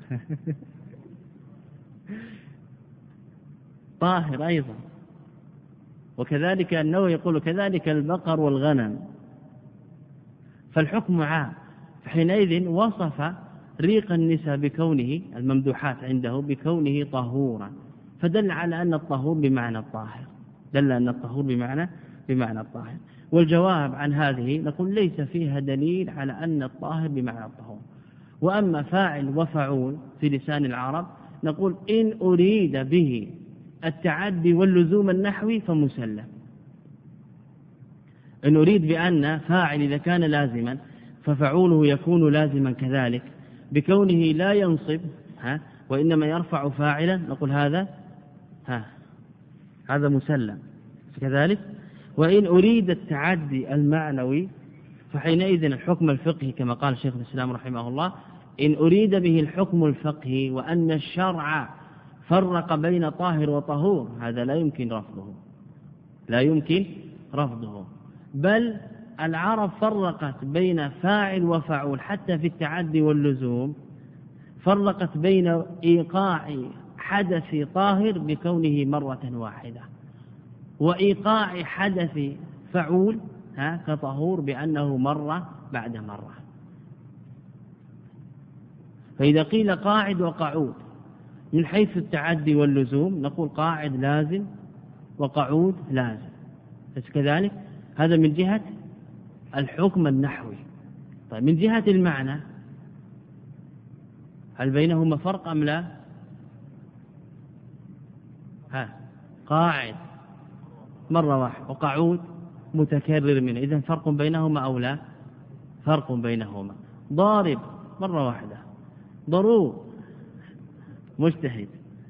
طاهر أيضا. وكذلك أنه يقول كذلك البقر والغنم، فالحكم عام. حينئذ وصف ريق النساء بكونه الممدوحات عنده بكونه طهورا، فدل على أن الطهور بمعنى الطاهر، دل أن الطهور بمعنى الطاهر. والجواب عن هذه نقول ليس فيها دليل على أن الطاهر بمعنى الطهور. وأما فاعل وفعول في لسان العرب نقول إن أريد به التعدي واللزوم النحوي فمسلم. إن أريد بأن فاعل إذا كان لازما ففعوله يكون لازما كذلك بكونه لا ينصب وإنما يرفع فاعلا، نقول هذا مسلم كذلك. وإن أريد التعدي المعنوي فحينئذ الحكم الفقهي كما قال شيخ الإسلام رحمه الله إن أريد به الحكم الفقهي وأن الشرع فرق بين طاهر وطهور هذا لا يمكن رفضه، بل العرب فرقت بين فاعل وفعول حتى في التعدي واللزوم، فرقت بين إيقاع حدث طاهر بكونه مرة واحدة وإيقاع حدث فعول كطهور بأنه مرة بعد مرة. فإذا قيل قاعد وقعود من حيث التعدي واللزوم نقول قاعد لازم وقعود لازم، بس كذلك هذا من جهة الحكم النحوي. طيب من جهة المعنى هل بينهما فرق أم لا؟ قاعد مرة واحدة وقعود متكرر منه، إذن فرق بينهما أو لا؟ فرق بينهما. ضارب مرة واحدة، ضروب مجتهد.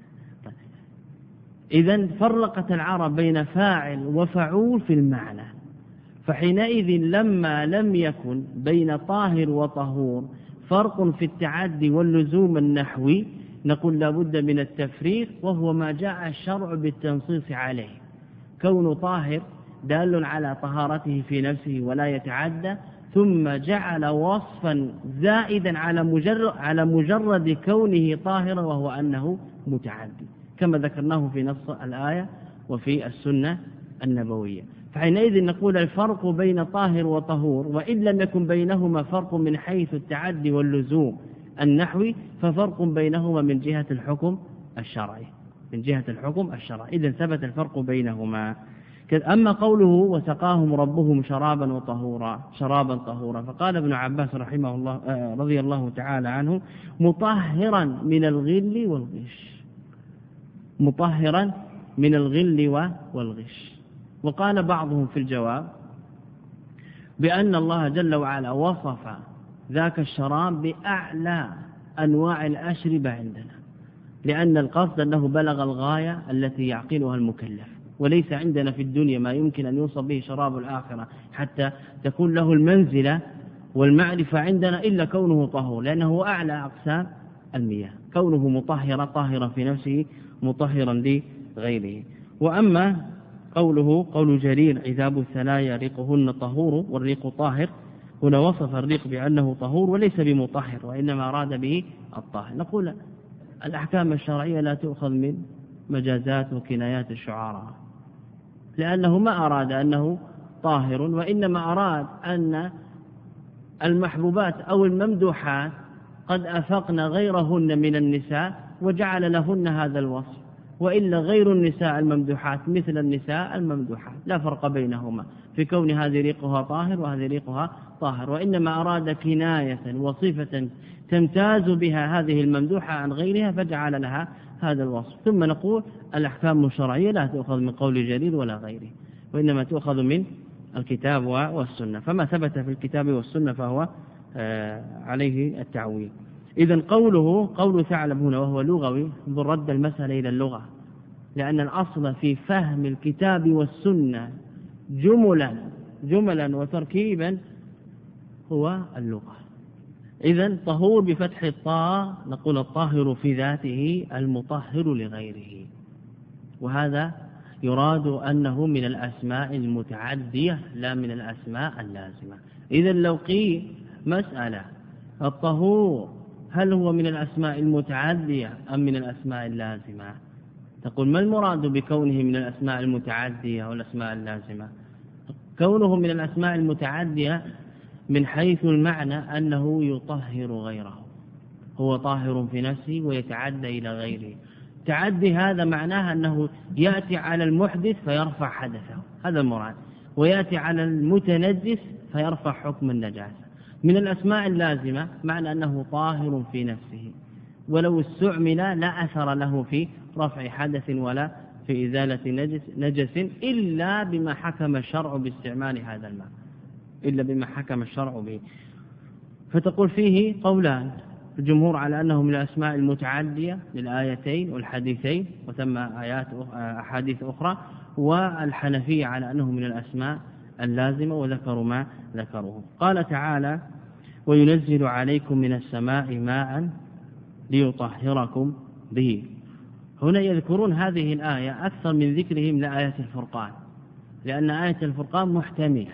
إذن فرقت العرب بين فاعل وفعول في المعنى، فحينئذ لما لم يكن بين طاهر وطهور فرق في التعدي واللزوم النحوي نقول لابد من التفريق، وهو ما جاء الشرع بالتنصيص عليه، كون طاهر دال على طهارته في نفسه ولا يتعدى، ثم جعل وصفا زائدا على مجرد كونه طاهرا وهو أنه متعدي كما ذكرناه في نص الآية وفي السنة النبوية. فحينئذ نقول الفرق بين طاهر وطهور وإن لم يكن بينهما فرق من حيث التعدي واللزوم النحوي ففرق بينهما من جهة الحكم الشرعي، إذن ثبت الفرق بينهما. أما قوله وسقاهم ربهم شرابا طهورا فقال ابن عباس رحمه الله رضي الله تعالى عنه مطهرا من الغل والغش. وقال بعضهم في الجواب بأن الله جل وعلا وصف ذاك الشراب بأعلى أنواع الأشربة عندنا، لأن القصد أنه بلغ الغاية التي يعقلها المكلف، وليس عندنا في الدنيا ما يمكن أن يوصف به شراب الآخرة حتى تكون له المنزلة والمعرفة عندنا إلا كونه طهور، لأنه أعلى أقسام المياه، كونه طاهرا في نفسه مطهرا لغيره. وأما قول جرير عذاب الثلايا ريقهن طهور والريق طاهر، هنا وصف الريق بأنه طهور وليس بمطهر وإنما أراد به الطاهر. نقول الأحكام الشرعية لا تؤخذ من مجازات وكنايات الشعراء، لأنه ما أراد أنه طاهر، وإنما أراد أن المحبوبات أو الممدوحات قد أفقن غيرهن من النساء وجعل لهن هذا الوصف، وإلا غير النساء الممدوحات مثل النساء الممدوحات لا فرق بينهما في كون هذه ريقها طاهر وهذه ريقها طاهر، وإنما أراد كناية وصفة تمتاز بها هذه الممدوحة عن غيرها فجعل لها هذا الوصف. ثم نقول الأحكام الشرعية لا تؤخذ من قول جرير ولا غيره، وإنما تؤخذ من الكتاب والسنة، فما ثبت في الكتاب والسنة فهو عليه التعويل. إذن قول ثعلب هنا وهو لغوي رد المسألة إلى اللغة، لأن الأصل في فهم الكتاب والسنة جملا وتركيبا هو اللغة. إذن طهور بفتح الطاء نقول الطاهر في ذاته المطهر لغيره، وهذا يراد أنه من الأسماء المتعدية لا من الأسماء اللازمة. إذن لو قيل مسألة الطهور هل هو من الأسماء المتعدية أم من الأسماء اللازمة؟ تقول ما المراد بكونه من الأسماء المتعدية والأسماء اللازمة؟ كونه من الأسماء المتعدية من حيث المعنى أنه يطهر غيره، هو طاهر في نفسه ويتعدى إلى غيره. تعدي هذا معناه أنه يأتي على المحدث فيرفع حدثه، هذا المراد، ويأتي على المتنجس فيرفع حكم النجاسة. من الأسماء اللازمة معنى أنه طاهر في نفسه، ولو استعمل لا أثر له في رفع حدث ولا في إزالة نجس إلا بما حكم الشرع باستعمال هذا الماء، إلا بما حكم الشرع به. فتقول فيه قولان، الجمهور على أنه من الأسماء المتعدية للآيتين والحديثين، وثم أحاديث أخرى، والحنفية على أنه من الأسماء اللازمة، وذكروا ما ذكروه. قال تعالى: وينزل عليكم من السماء ماء ليطهركم به. هنا يذكرون هذه الآية أكثر من ذكرهم لآية الفرقان، لأن آية الفرقان محتملة،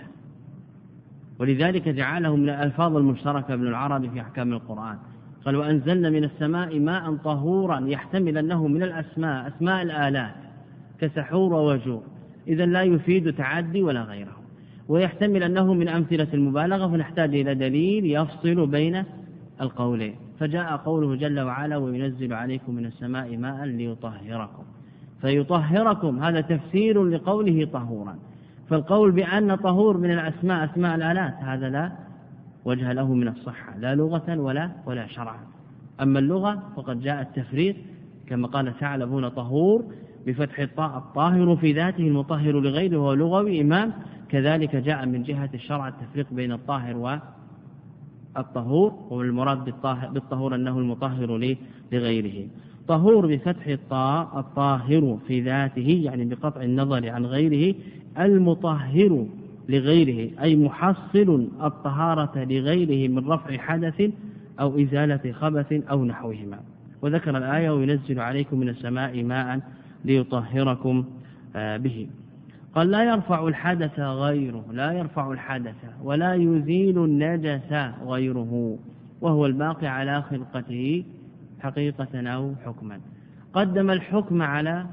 ولذلك جعله من الألفاظ المشتركة ابن العربي في أحكام القرآن. قال: وأنزلنا من السماء ماء طهورا، يحتمل أنه من الأسماء، أسماء الآلات كسحور ووجور، إذن لا يفيد تعدي ولا غيره. ويحتمل أنه من أمثلة المبالغة، فنحتاج إلى دليل يفصل بين القولين. فجاء قوله جل وعلا: وينزل عليكم من السماء ماء ليطهركم. فيطهركم هذا تفسير لقوله طهورا. فالقول بأن طهور من الأسماء أسماء الآلات هذا لا وجه له من الصحة، لا لغة ولا شرعا. أما اللغة فقد جاء التفريق كما قال ثعلبون طهور بفتح الطاء، الطاهر في ذاته المطهر لغيره، وهو لغوي إمام. كذلك جاء من جهة الشرع التفريق بين الطاهر والطهور، والمراد بالطهور أنه المطهر لغيره. طهور بفتح الطاء، الطاهر في ذاته يعني بقطع النظر عن غيره، المطهر لغيره أي محصل الطهارة لغيره من رفع حدث أو إزالة خبث أو نحوهما. وذكر الآية: وينزل عليكم من السماء ماء ليطهركم به. قال: لا يرفع الحدث غيره، لا يرفع الحدث ولا يزيل النجس غيره، وهو الباقي على خلقته حقيقة أو حكما. قدم الحكم على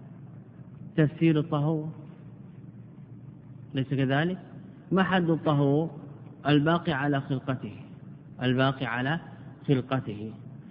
تفسير الطهور، ليس كذلك؟ ما حد الطهور؟ الباقي على خلقته، الباقي على خلقته.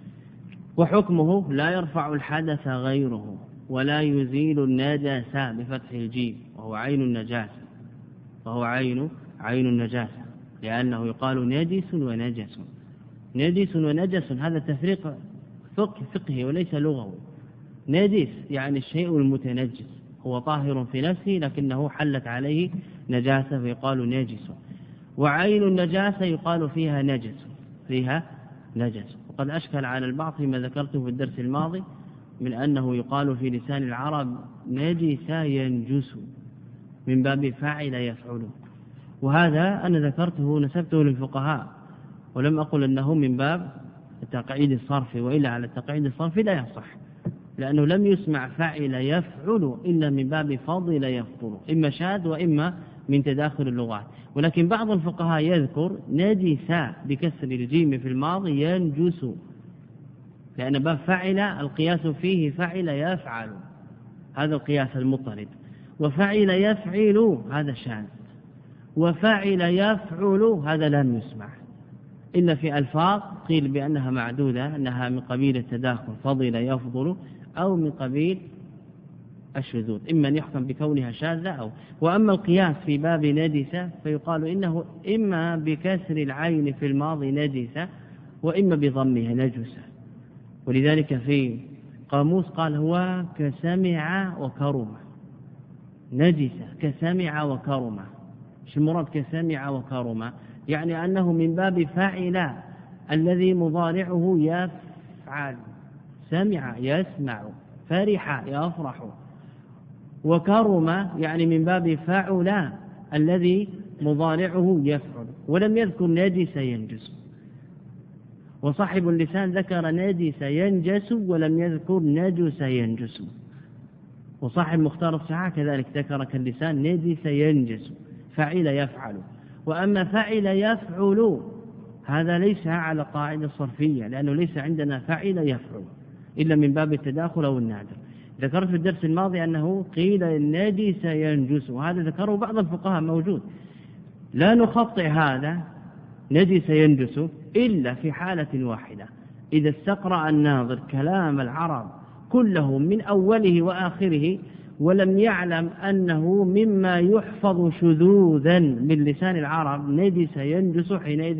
وحكمه: لا يرفع الحدث غيره ولا يزيل النجاسة بفتح الجيم، وهو عين النجاسة، وهو عين النجاسة، لأنه يقال نجس ونجس. نجس ونجس هذا تفريق فقهي وليس لغوي. نجس يعني الشيء المتنجس، هو طاهر في نفسه لكنه حلت عليه نجاسة فيقال نجس. وعين النجاسة يقال فيها نجس، فيها نجس. وقد أشكل على البعض فيما ذكرته في الدرس الماضي من أنه يقال في لسان العرب نجس ينجس من باب فاعل يفعل، وهذا أنا ذكرته نسبته للفقهاء، ولم أقل أنه من باب التقعيد الصرفي، وإلا على التقعيد الصرفي لا يصح، لأنه لم يسمع فاعل يفعل إلا من باب فضل يفضل، إما شاذ وإما من تداخل اللغات. ولكن بعض الفقهاء يذكر نجس بكسر الجيم في الماضي ينجس، لأن باب فعل القياس فيه فعل يفعل، هذا القياس المضطرد. وفعل يفعل هذا شاذ، وفعل يفعل هذا لم يسمع إلا في ألفاظ قيل بأنها معدودة، أنها من قبيل التداخل، فضل يفضل، أو من قبيل الشذوذ، إما أن يحكم بكونها شاذة أو. وأما القياس في باب نجس فيقال إنه إما بكسر العين في الماضي نجس، وإما بضمها نجس. ولذلك في قاموس قال هو كسمع وكرم، نجس كسمع وكرم. شو المراد كسمع وكرم؟ يعني أنه من باب فاعل الذي مضارعه يفعل، سمع يسمع، فرح يفرح. وكرم يعني من باب فعل الذي مضارعه يفعل، ولم يذكر نجس ينجس. وصاحب اللسان ذكر نجس ينجس ولم يذكر نجس ينجس. وصاحب مختار الصحاح كذلك ذكر كاللسان نجس ينجس، فعل يفعل. وأما فعل يفعل هذا ليس على قاعدة صرفية، لأنه ليس عندنا فعل يفعل إلا من باب التداخل أو النادر. ذكرت في الدرس الماضي أنه قيل نجس ينجس، وهذا ذكره بعض الفقهاء موجود. لا نخطئ هذا نجس ينجس إلا في حالة واحدة، إذا استقرأ الناظر كلام العرب كله من أوله وآخره ولم يعلم أنه مما يحفظ شذوذا من لسان العرب نجس ينجس، حينئذ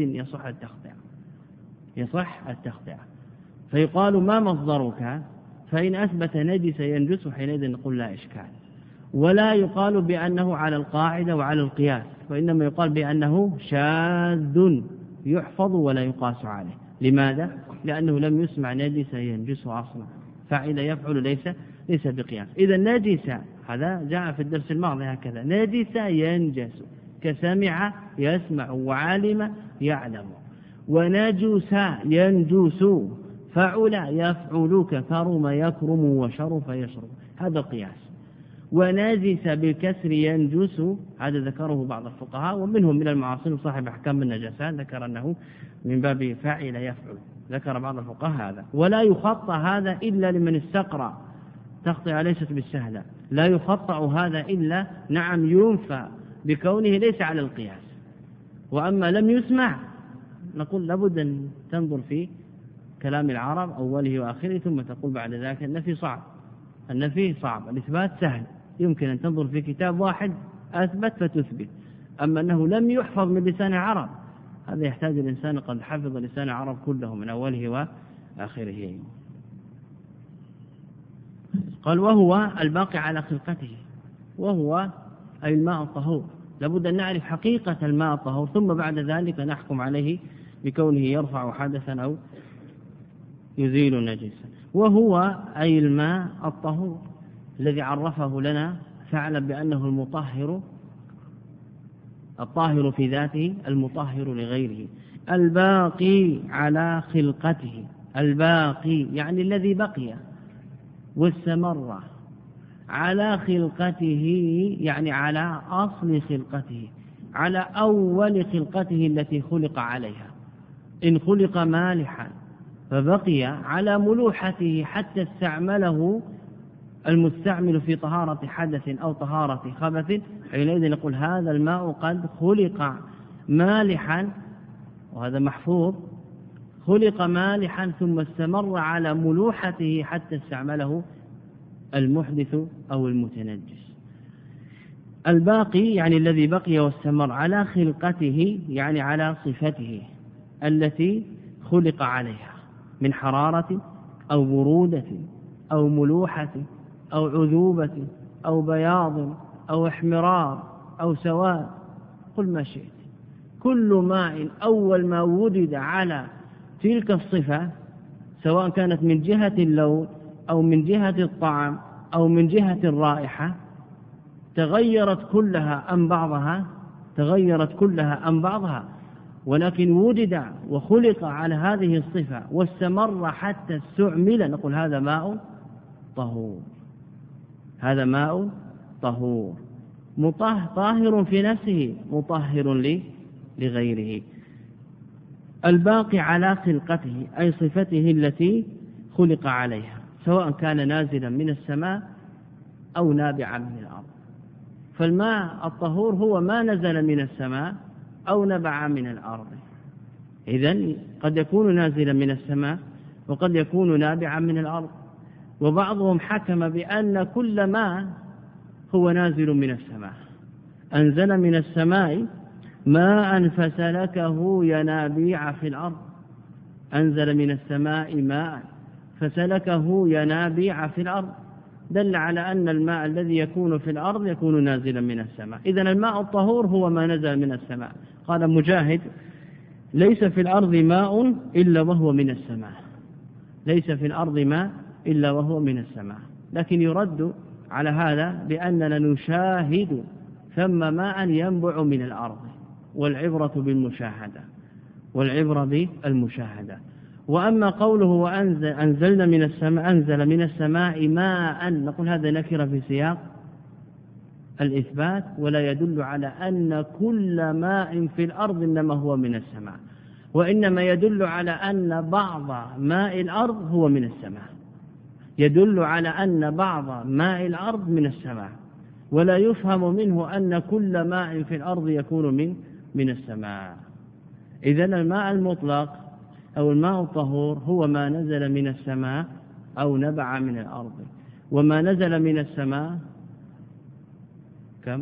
يصح التخطئة. فيقال ما مصدرك؟ فإن أثبت نجس ينجس حينئذ نقول لا إشكال، ولا يقال بأنه على القاعدة وعلى القياس، وإنما يقال بأنه شاذ يحفظ ولا يقاس عليه. لماذا؟ لأنه لم يسمع نجس ينجس أصلا، فعل يفعل ليس بقياس. إذا نجس هذا جاء في الدرس الماضي هكذا، نجس ينجس كسمع يسمع وعالم يعلم، ونجس ينجس فعل يفعل ككرم يكرم وشرف يشرف، هذا القياس. ونجس بالكسر ينجس هذا ذكره بعض الفقهاء، ومنهم من المعاصرين صاحب أحكام النجاسات ذكر أنه من باب فعل يفعل، ذكر بعض الفقهاء هذا. ولا يخطأ هذا إلا لمن استقرأ، تخطئة ليست بالسهلة، لا يخطأ هذا إلا نعم ينفى بكونه ليس على القياس. وأما لم يسمع نقول لابد أن تنظر في كلام العرب أوله وآخره ثم تقول بعد ذلك النفي صعب، الإثبات سهل، يمكن أن تنظر في كتاب واحد أثبت فتثبت. أما أنه لم يحفظ من لسان العرب هذا يحتاج الإنسان قد حفظ لسان العرب كله من أوله وآخره. قال وهو الباقي على خلقته، وهو أي الماء الطهور. لابد أن نعرف حقيقة الماء الطهور ثم بعد ذلك نحكم عليه بكونه يرفع حدثا أو يزيل نجسا. وهو أي الماء الطهور الذي عرفه لنا، فاعلم بأنه المطهر، الطاهر في ذاته المطهر لغيره، الباقي على خلقته، الباقي يعني الذي بقي واستمر، على خلقته يعني على أصل خلقته، على أول خلقته التي خلق عليها. إن خلق مالحا فبقي على ملوحته حتى استعمله المستعمل في طهارة حدث أو طهارة خبث، حينئذ نقول هذا الماء قد خلق مالحا، وهذا محفوظ، خلق مالحا ثم استمر على ملوحته حتى استعمله المحدث أو المتنجس. الباقي يعني الذي بقي واستمر، على خلقته يعني على صفته التي خلق عليها من حرارة أو برودة أو ملوحة أو عذوبة أو بياض أو احمرار أو سواد، قل ما شئت، كل ماء أول ما وجد على تلك الصفة سواء كانت من جهة اللون أو من جهة الطعم أو من جهة الرائحة تغيرت كلها أم بعضها، ولكن وجد وخلق على هذه الصفة واستمر حتى استعمل، نقول هذا ماء طهور، هذا ماء طهور طاهر في نفسه مطهر لغيره. الباقي على خلقته أي صفته التي خلق عليها، سواء كان نازلا من السماء أو نابعا من الأرض. فالماء الطهور هو ما نزل من السماء أو نبع من الأرض. إذن قد يكون نازلا من السماء وقد يكون نابعا من الأرض. وبعضهم حكم بأن كل ما هو نازل من السماء، أنزل من السماء ماء فسلكه ينابيع في الأرض، أنزل من السماء ماء فسلكه ينابيع في الأرض، دل على أن الماء الذي يكون في الأرض يكون نازلا من السماء. إذن الماء الطهور هو ما نزل من السماء. قال مجاهد ليس في الأرض ماء إلا وهو من السماء، ليس في الأرض ماء إلا وهو من السماء. لكن يرد على هذا بأننا نشاهد ثم ماء ينبع من الأرض، والعبرة بالمشاهدة، وأما قوله وأنزل من السماء ماء، نقول هذا نكر في سياق الإثبات ولا يدل على أن كل ماء في الأرض إنما هو من السماء، وإنما يدل على أن بعض ماء الأرض هو من السماء، يدل على أن بعض ماء الأرض من السماء، ولا يفهم منه أن كل ماء في الأرض يكون من السماء. إذن الماء المطلق أو الماء الطهور هو ما نزل من السماء أو نبع من الأرض. وما نزل من السماء كم؟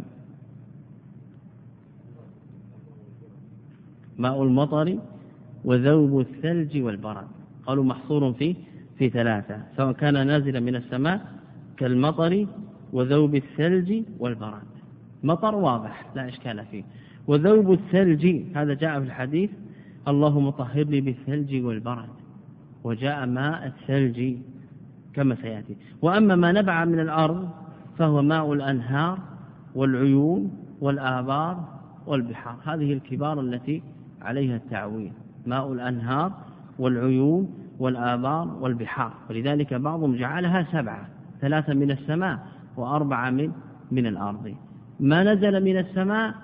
ماء المطر وذوب الثلج والبرد، قالوا محصور في ثلاثة، سواء كان نازلا من السماء كالمطر وذوب الثلج والبرد. مطر واضح لا إشكال فيه، وذوب الثلج هذا جاء في الحديث اللهم طهر لي بالثلج والبرد، وجاء ماء الثلج كما سيأتي. وأما ما نبع من الأرض فهو ماء الأنهار والعيون والآبار والبحار، هذه الكبار التي عليها التعويل، ماء الأنهار والعيون والآبار والبحار. ولذلك بعضهم جعلها 7، 3 من السماء و4 من الأرض. ما نزل من السماء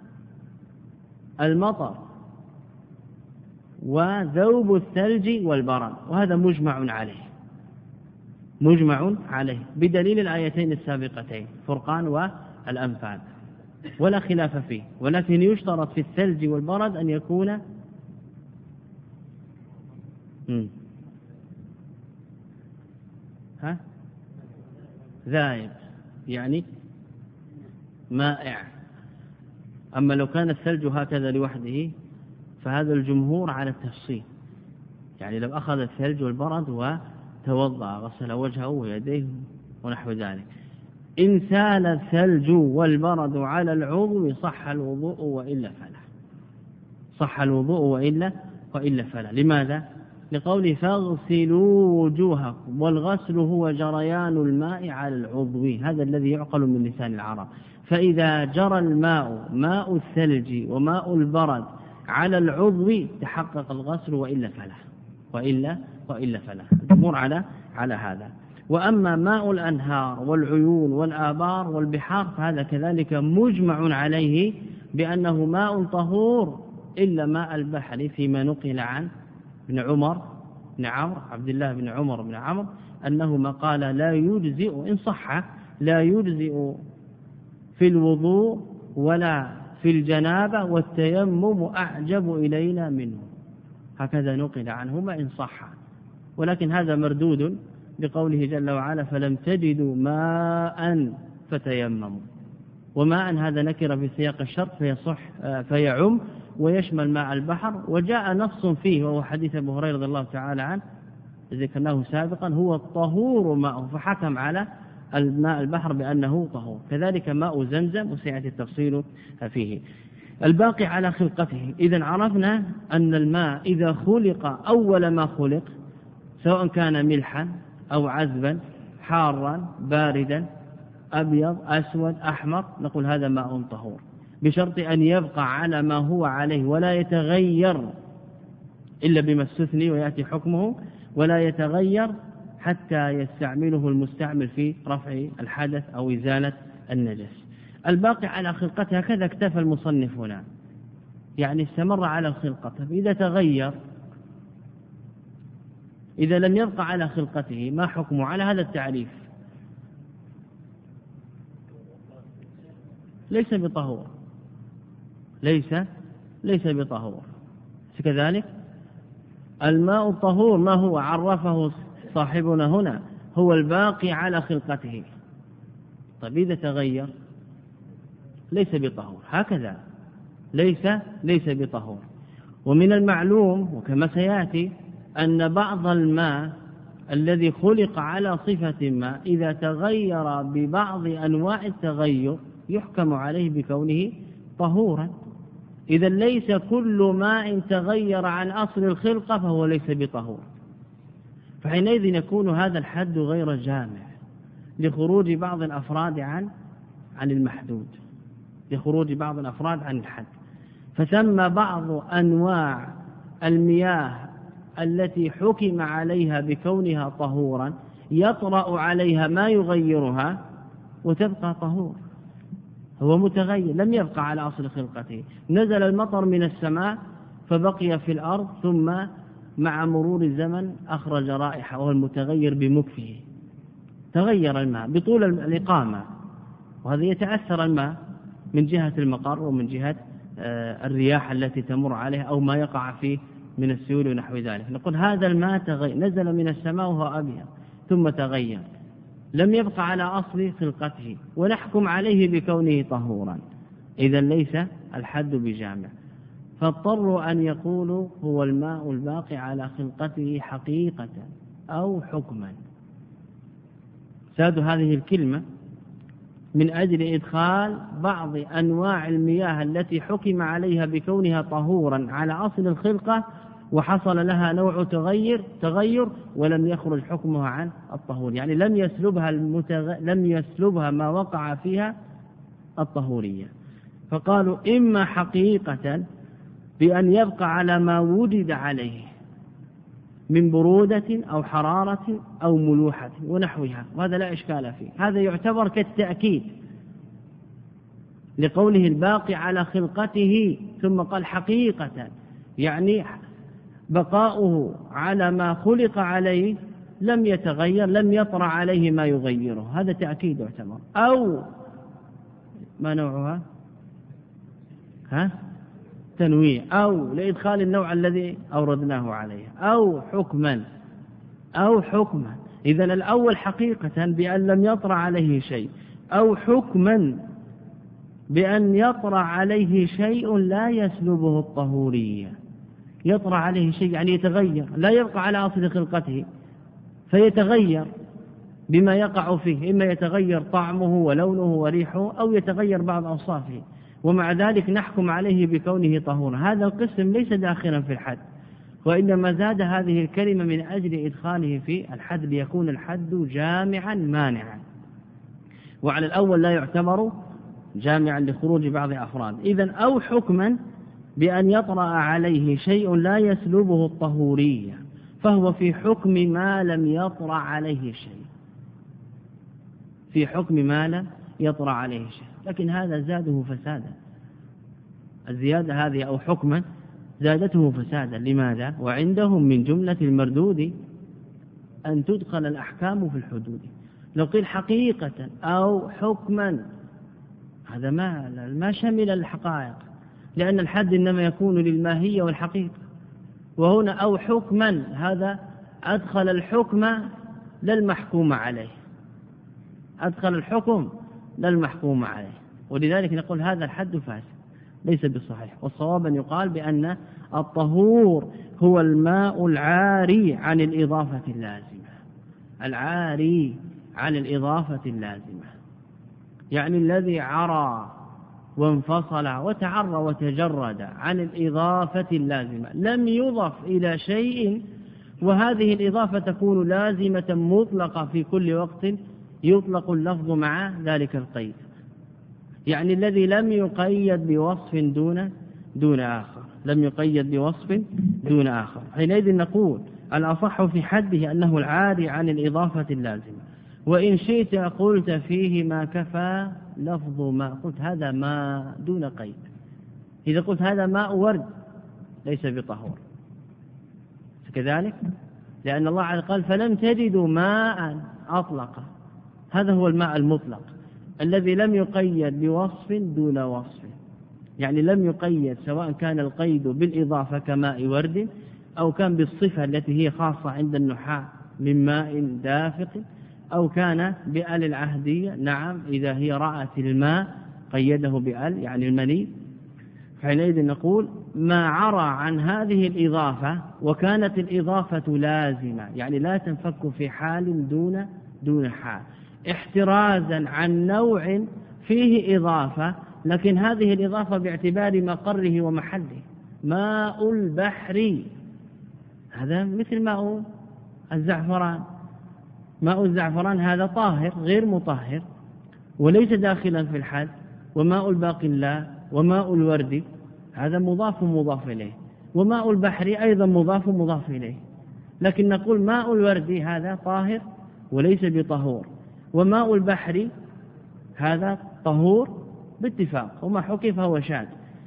المطر وذوب الثلج والبرد، وهذا مجمع عليه بدليل الآيتين السابقتين فرقان والأنفال، ولا خلاف فيه. ولكن يشترط في الثلج والبرد أن يكون ذائب، يعني مائع. أما لو كان الثلج هكذا لوحده فهذا الجمهور على التفصيل، يعني لو أخذ الثلج والبرد وتوضأ غسل وجهه ويديه ونحو ذلك، إن سال الثلج والبرد على العضو صح الوضوء وإلا فلا. لماذا؟ لقوله فاغسلوا وجوهكم، والغسل هو جريان الماء على العضو، هذا الذي يعقل من لسان العرب. فإذا جرى الماء، ماء الثلج وماء البرد على العضو تحقق الغسل وإلا فلا. الجمهور على هذا. وأما ماء الأنهار والعيون والآبار والبحار فهذا كذلك مجمع عليه بأنه ماء طهور إلا ماء البحر، فيما نقل عن عبد الله بن عمر بن عمرو أنه ما قال لا يجزئ، إن صح لا يجزئ في الوضوء ولا في الجنابة، والتيمم أعجب إلينا منه، هكذا نقل عنهما إن صح. ولكن هذا مردود بقوله جل وعلا فلم تجدوا ماء فتيمموا، وماء هذا نكر في سياق الشرط فيعم ويشمل ماء البحر. وجاء نص فيه وهو حديث أبو هريرة رضي الله تعالى عنه ذكرناه سابقا، هو الطهور ماءه، فحكم على الماء البحر بأنه طهور. كذلك ماء زمزم وسيأتي التفصيل فيه. الباقي على خلقته. إذن عرفنا أن الماء إذا خلق أول ما خلق، سواء كان ملحا أو عذبا، حارا باردا، أبيض أسود أحمر، نقول هذا ماء طهور، بشرط أن يبقى على ما هو عليه ولا يتغير إلا بما استثني ويأتي حكمه، ولا يتغير حتى يستعمله المستعمل في رفع الحدث أو إزالة النجس. الباقي على خلقته، هكذا اكتفى المصنف هنا، يعني استمر على خلقته. إذا تغير، إذا لم يبقى على خلقته، ما حكمه على هذا التعريف؟ ليس بطهور، ليس بطهور. كذلك الماء الطهور ما هو عرفه صاحبنا هنا؟ هو الباقي على خلقته. طيب إذا تغير ليس بطهور، هكذا ليس بطهور. ومن المعلوم وكما سيأتي أن بعض الماء الذي خلق على صفة ما إذا تغير ببعض أنواع التغير يحكم عليه بكونه طهورا. إذا ليس كل ماء تغير عن أصل الخلقة فهو ليس بطهور، فحينئذ يكون هذا الحد غير جامع لخروج بعض الأفراد عن المحدود، لخروج بعض الأفراد عن الحد. فثم بعض أنواع المياه التي حكم عليها بكونها طهورا يطرأ عليها ما يغيرها وتبقى طهور، هو متغير لم يبقى على أصل خلقته. نزل المطر من السماء فبقي في الأرض، ثم مع مرور الزمن أخرج رائحة، وهو المتغير بمكفه. تغير الماء بطول الإقامة، وهذا يتأثر الماء من جهة المقر ومن جهة الرياح التي تمر عليه أو ما يقع فيه من السيول ونحو ذلك. نقول هذا الماء نزل من السماء وهو أبيض ثم تغير، لم يبقى على أصل خلقته، ونحكم عليه بكونه طهورا، إذا ليس الحد بجامع. فاضطروا أن يقولوا هو الماء الباقي على خلقته حقيقة أو حكما. سادوا هذه الكلمة من أجل إدخال بعض أنواع المياه التي حكم عليها بكونها طهورا على أصل الخلقة وحصل لها نوع تغير ولم يخرج حكمها عن الطهور، يعني لم يسلبها ما وقع فيها الطهورية. فقالوا إما حقيقة بأن يبقى على ما وجد عليه من برودة أو حرارة أو ملوحة ونحوها، وهذا لا إشكال فيه، هذا يعتبر كالتأكيد لقوله الباقي على خلقته، ثم قال حقيقة، يعني بقاؤه على ما خلق عليه لم يتغير، لم يطرأ عليه ما يغيره، هذا تأكيد يعتبر. أو ما نوعها؟ تنويع، أو لإدخال النوع الذي أوردناه عليه، أو حكما. إذن الأول حقيقة بأن لم يطرأ عليه شيء، أو حكما بأن يطرأ عليه شيء لا يسلبه الطهورية. يطرأ عليه شيء يعني يتغير، لا يبقى على أصل خلقته، فيتغير بما يقع فيه، إما يتغير طعمه ولونه وريحه أو يتغير بعض أوصافه، ومع ذلك نحكم عليه بكونه طهورا. هذا القسم ليس داخلا في الحد، وإنما زاد هذه الكلمة من أجل إدخاله في الحد ليكون الحد جامعا مانعا، وعلى الأول لا يعتبر جامعا لخروج بعض أفراد. إذن أو حكما بأن يطرأ عليه شيء لا يسلبه الطهورية، فهو في حكم ما لم يطرأ عليه شيء، في حكم ما لم يطرأ عليه شيء. لكن هذا زاده فسادا، الزيادة هذه أو حكما زادته فسادا. لماذا؟ وعندهم من جملة المردود أن تدخل الأحكام في الحدود. لو قيل حقيقة أو حكما هذا ما شمل الحقائق، لأن الحد إنما يكون للماهية والحقيقة، وهنا أو حكما هذا أدخل الحكم للمحكوم عليه، أدخل الحكم للمحكوم عليه، ولذلك نقول هذا الحد فاسد ليس بالصحيح. والصواب أن يقال بأن الطهور هو الماء العاري عن الإضافة اللازمة، العاري عن الإضافة اللازمة، يعني الذي عرى وانفصل وتعرى وتجرد عن الإضافة اللازمة، لم يضف إلى شيء، وهذه الإضافة تكون لازمة مطلقة في كل وقت يطلق اللفظ مع ذلك القيد، يعني الذي لم يقيد بوصف دون آخر، لم يقيد بوصف دون آخر. حينئذ نقول الأصح في حده أنه العاري عن الإضافة اللازمة. وإن شئت قلت فيه ما كفى لفظ ما، قلت هذا ماء دون قيد. إذا قلت هذا ماء ورد ليس بطهور كذلك، لأن الله عز وجل قال فلم تجدوا ماء أطلق، هذا هو الماء المطلق الذي لم يقيد بوصف دون وصف، يعني لم يقيد سواء كان القيد بالإضافة كماء ورد أو كان بالصفة التي هي خاصة عند النحاة من ماء دافق، أو كان بأل العهدية، نعم إذا هي رأت الماء قيده بأل يعني المني. حينئذ نقول ما عرى عن هذه الإضافة وكانت الإضافة لازمة، يعني لا تنفك في حال دون حال، احترازا عن نوع فيه إضافة، لكن هذه الإضافة باعتبار مقره ومحله. ماء البحر هذا مثل ماء الزعفران، ماء الزعفران هذا طاهر غير مطهر وليس داخلا في الحد، وماء الباقلاء وماء الورد هذا مضاف إليه، وماء البحر أيضا مضاف إليه، لكن نقول ماء الورد هذا طاهر وليس بطهور، وماء البحر هذا طهور باتفاق، وما حكي فهو شاذ،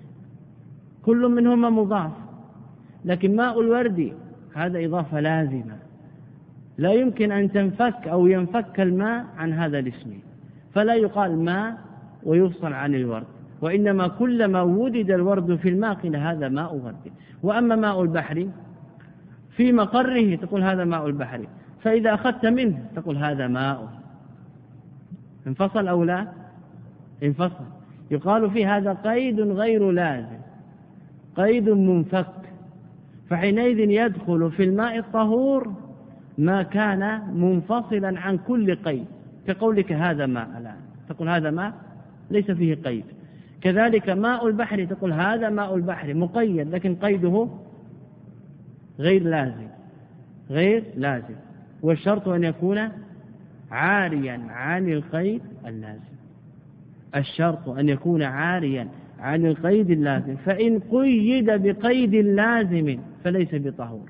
كل منهما مضاف، لكن ماء الورد هذا إضافة لازمة لا يمكن أن تنفك أو ينفك الماء عن هذا الاسم، فلا يقال ماء ويفصل عن الورد، وإنما كلما وجد الورد في الماء قيل هذا ماء ورد. وأما ماء البحر في مقره تقول هذا ماء البحر، فإذا أخذت منه تقول هذا ماء. انفصل أو لا؟ انفصل. يقال في هذا قيد غير لازم، قيد منفك، فحينئذ يدخل في الماء الطهور ما كان منفصلا عن كل قيد، كقولك هذا ماء الآن تقول هذا ماء ليس فيه قيد. كذلك ماء البحر تقول هذا ماء البحر مقيد لكن قيده غير لازم، غير لازم، والشرط أن يكون عاريا عن القيد اللازم، الشرط أن يكون عاريا عن القيد اللازم، فإن قيد بقيد لازم فليس بطهور.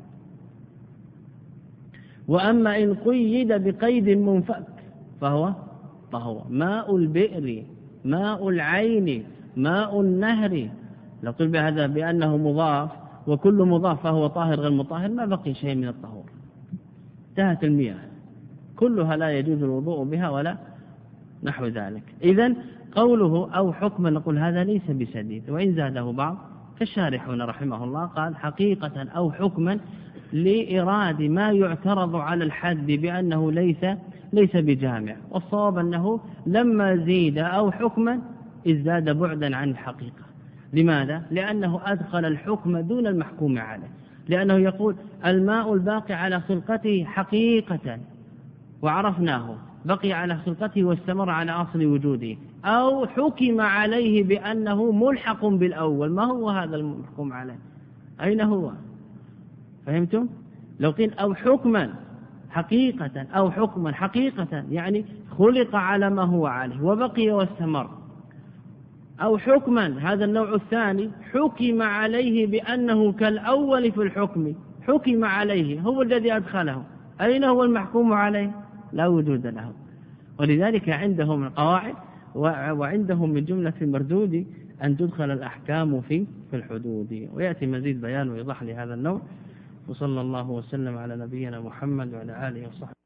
وأما إن قيد بقيد منفك فهو طهور. ماء البئر، ماء العين، ماء النهر، لو قيل بهذا بأنه مضاف وكل مضاف فهو طاهر غير مطهر ما بقي شيء من الطهور، انتهت المياه كلها لا يجوز الوضوء بها ولا نحو ذلك. إذن قوله أو حكما نقول هذا ليس بسديد، وإن زاده بعض كالشارحون رحمه الله قال حقيقة أو حكما لإراد ما يعترض على الحد بأنه ليس بجامع، والصواب أنه لما زيد أو حكما ازداد بعدا عن الحقيقة. لماذا؟ لأنه أدخل الحكم دون المحكوم عليه، لأنه يقول الماء الباقي على خلقته حقيقة وعرفناه بقي على خلقته واستمر على أصل وجوده، أو حكم عليه بأنه ملحق بالأول. ما هو هذا المحكوم عليه؟ أين هو؟ فهمتم؟ لو قيل أو حكما حقيقة أو حكما حقيقة يعني خلق على ما هو عليه وبقي واستمر، أو حكما هذا النوع الثاني حكم عليه بأنه كالأول في الحكم، حكم عليه هو الذي أدخله، أين هو المحكوم عليه؟ لا وجود له. ولذلك عندهم القواعد وعندهم من جملة المردود أن تدخل الأحكام في الحدود. ويأتي مزيد بيان ويضح لهذا النوع. وصلى الله وسلم على نبينا محمد وعلى آله وصحبه.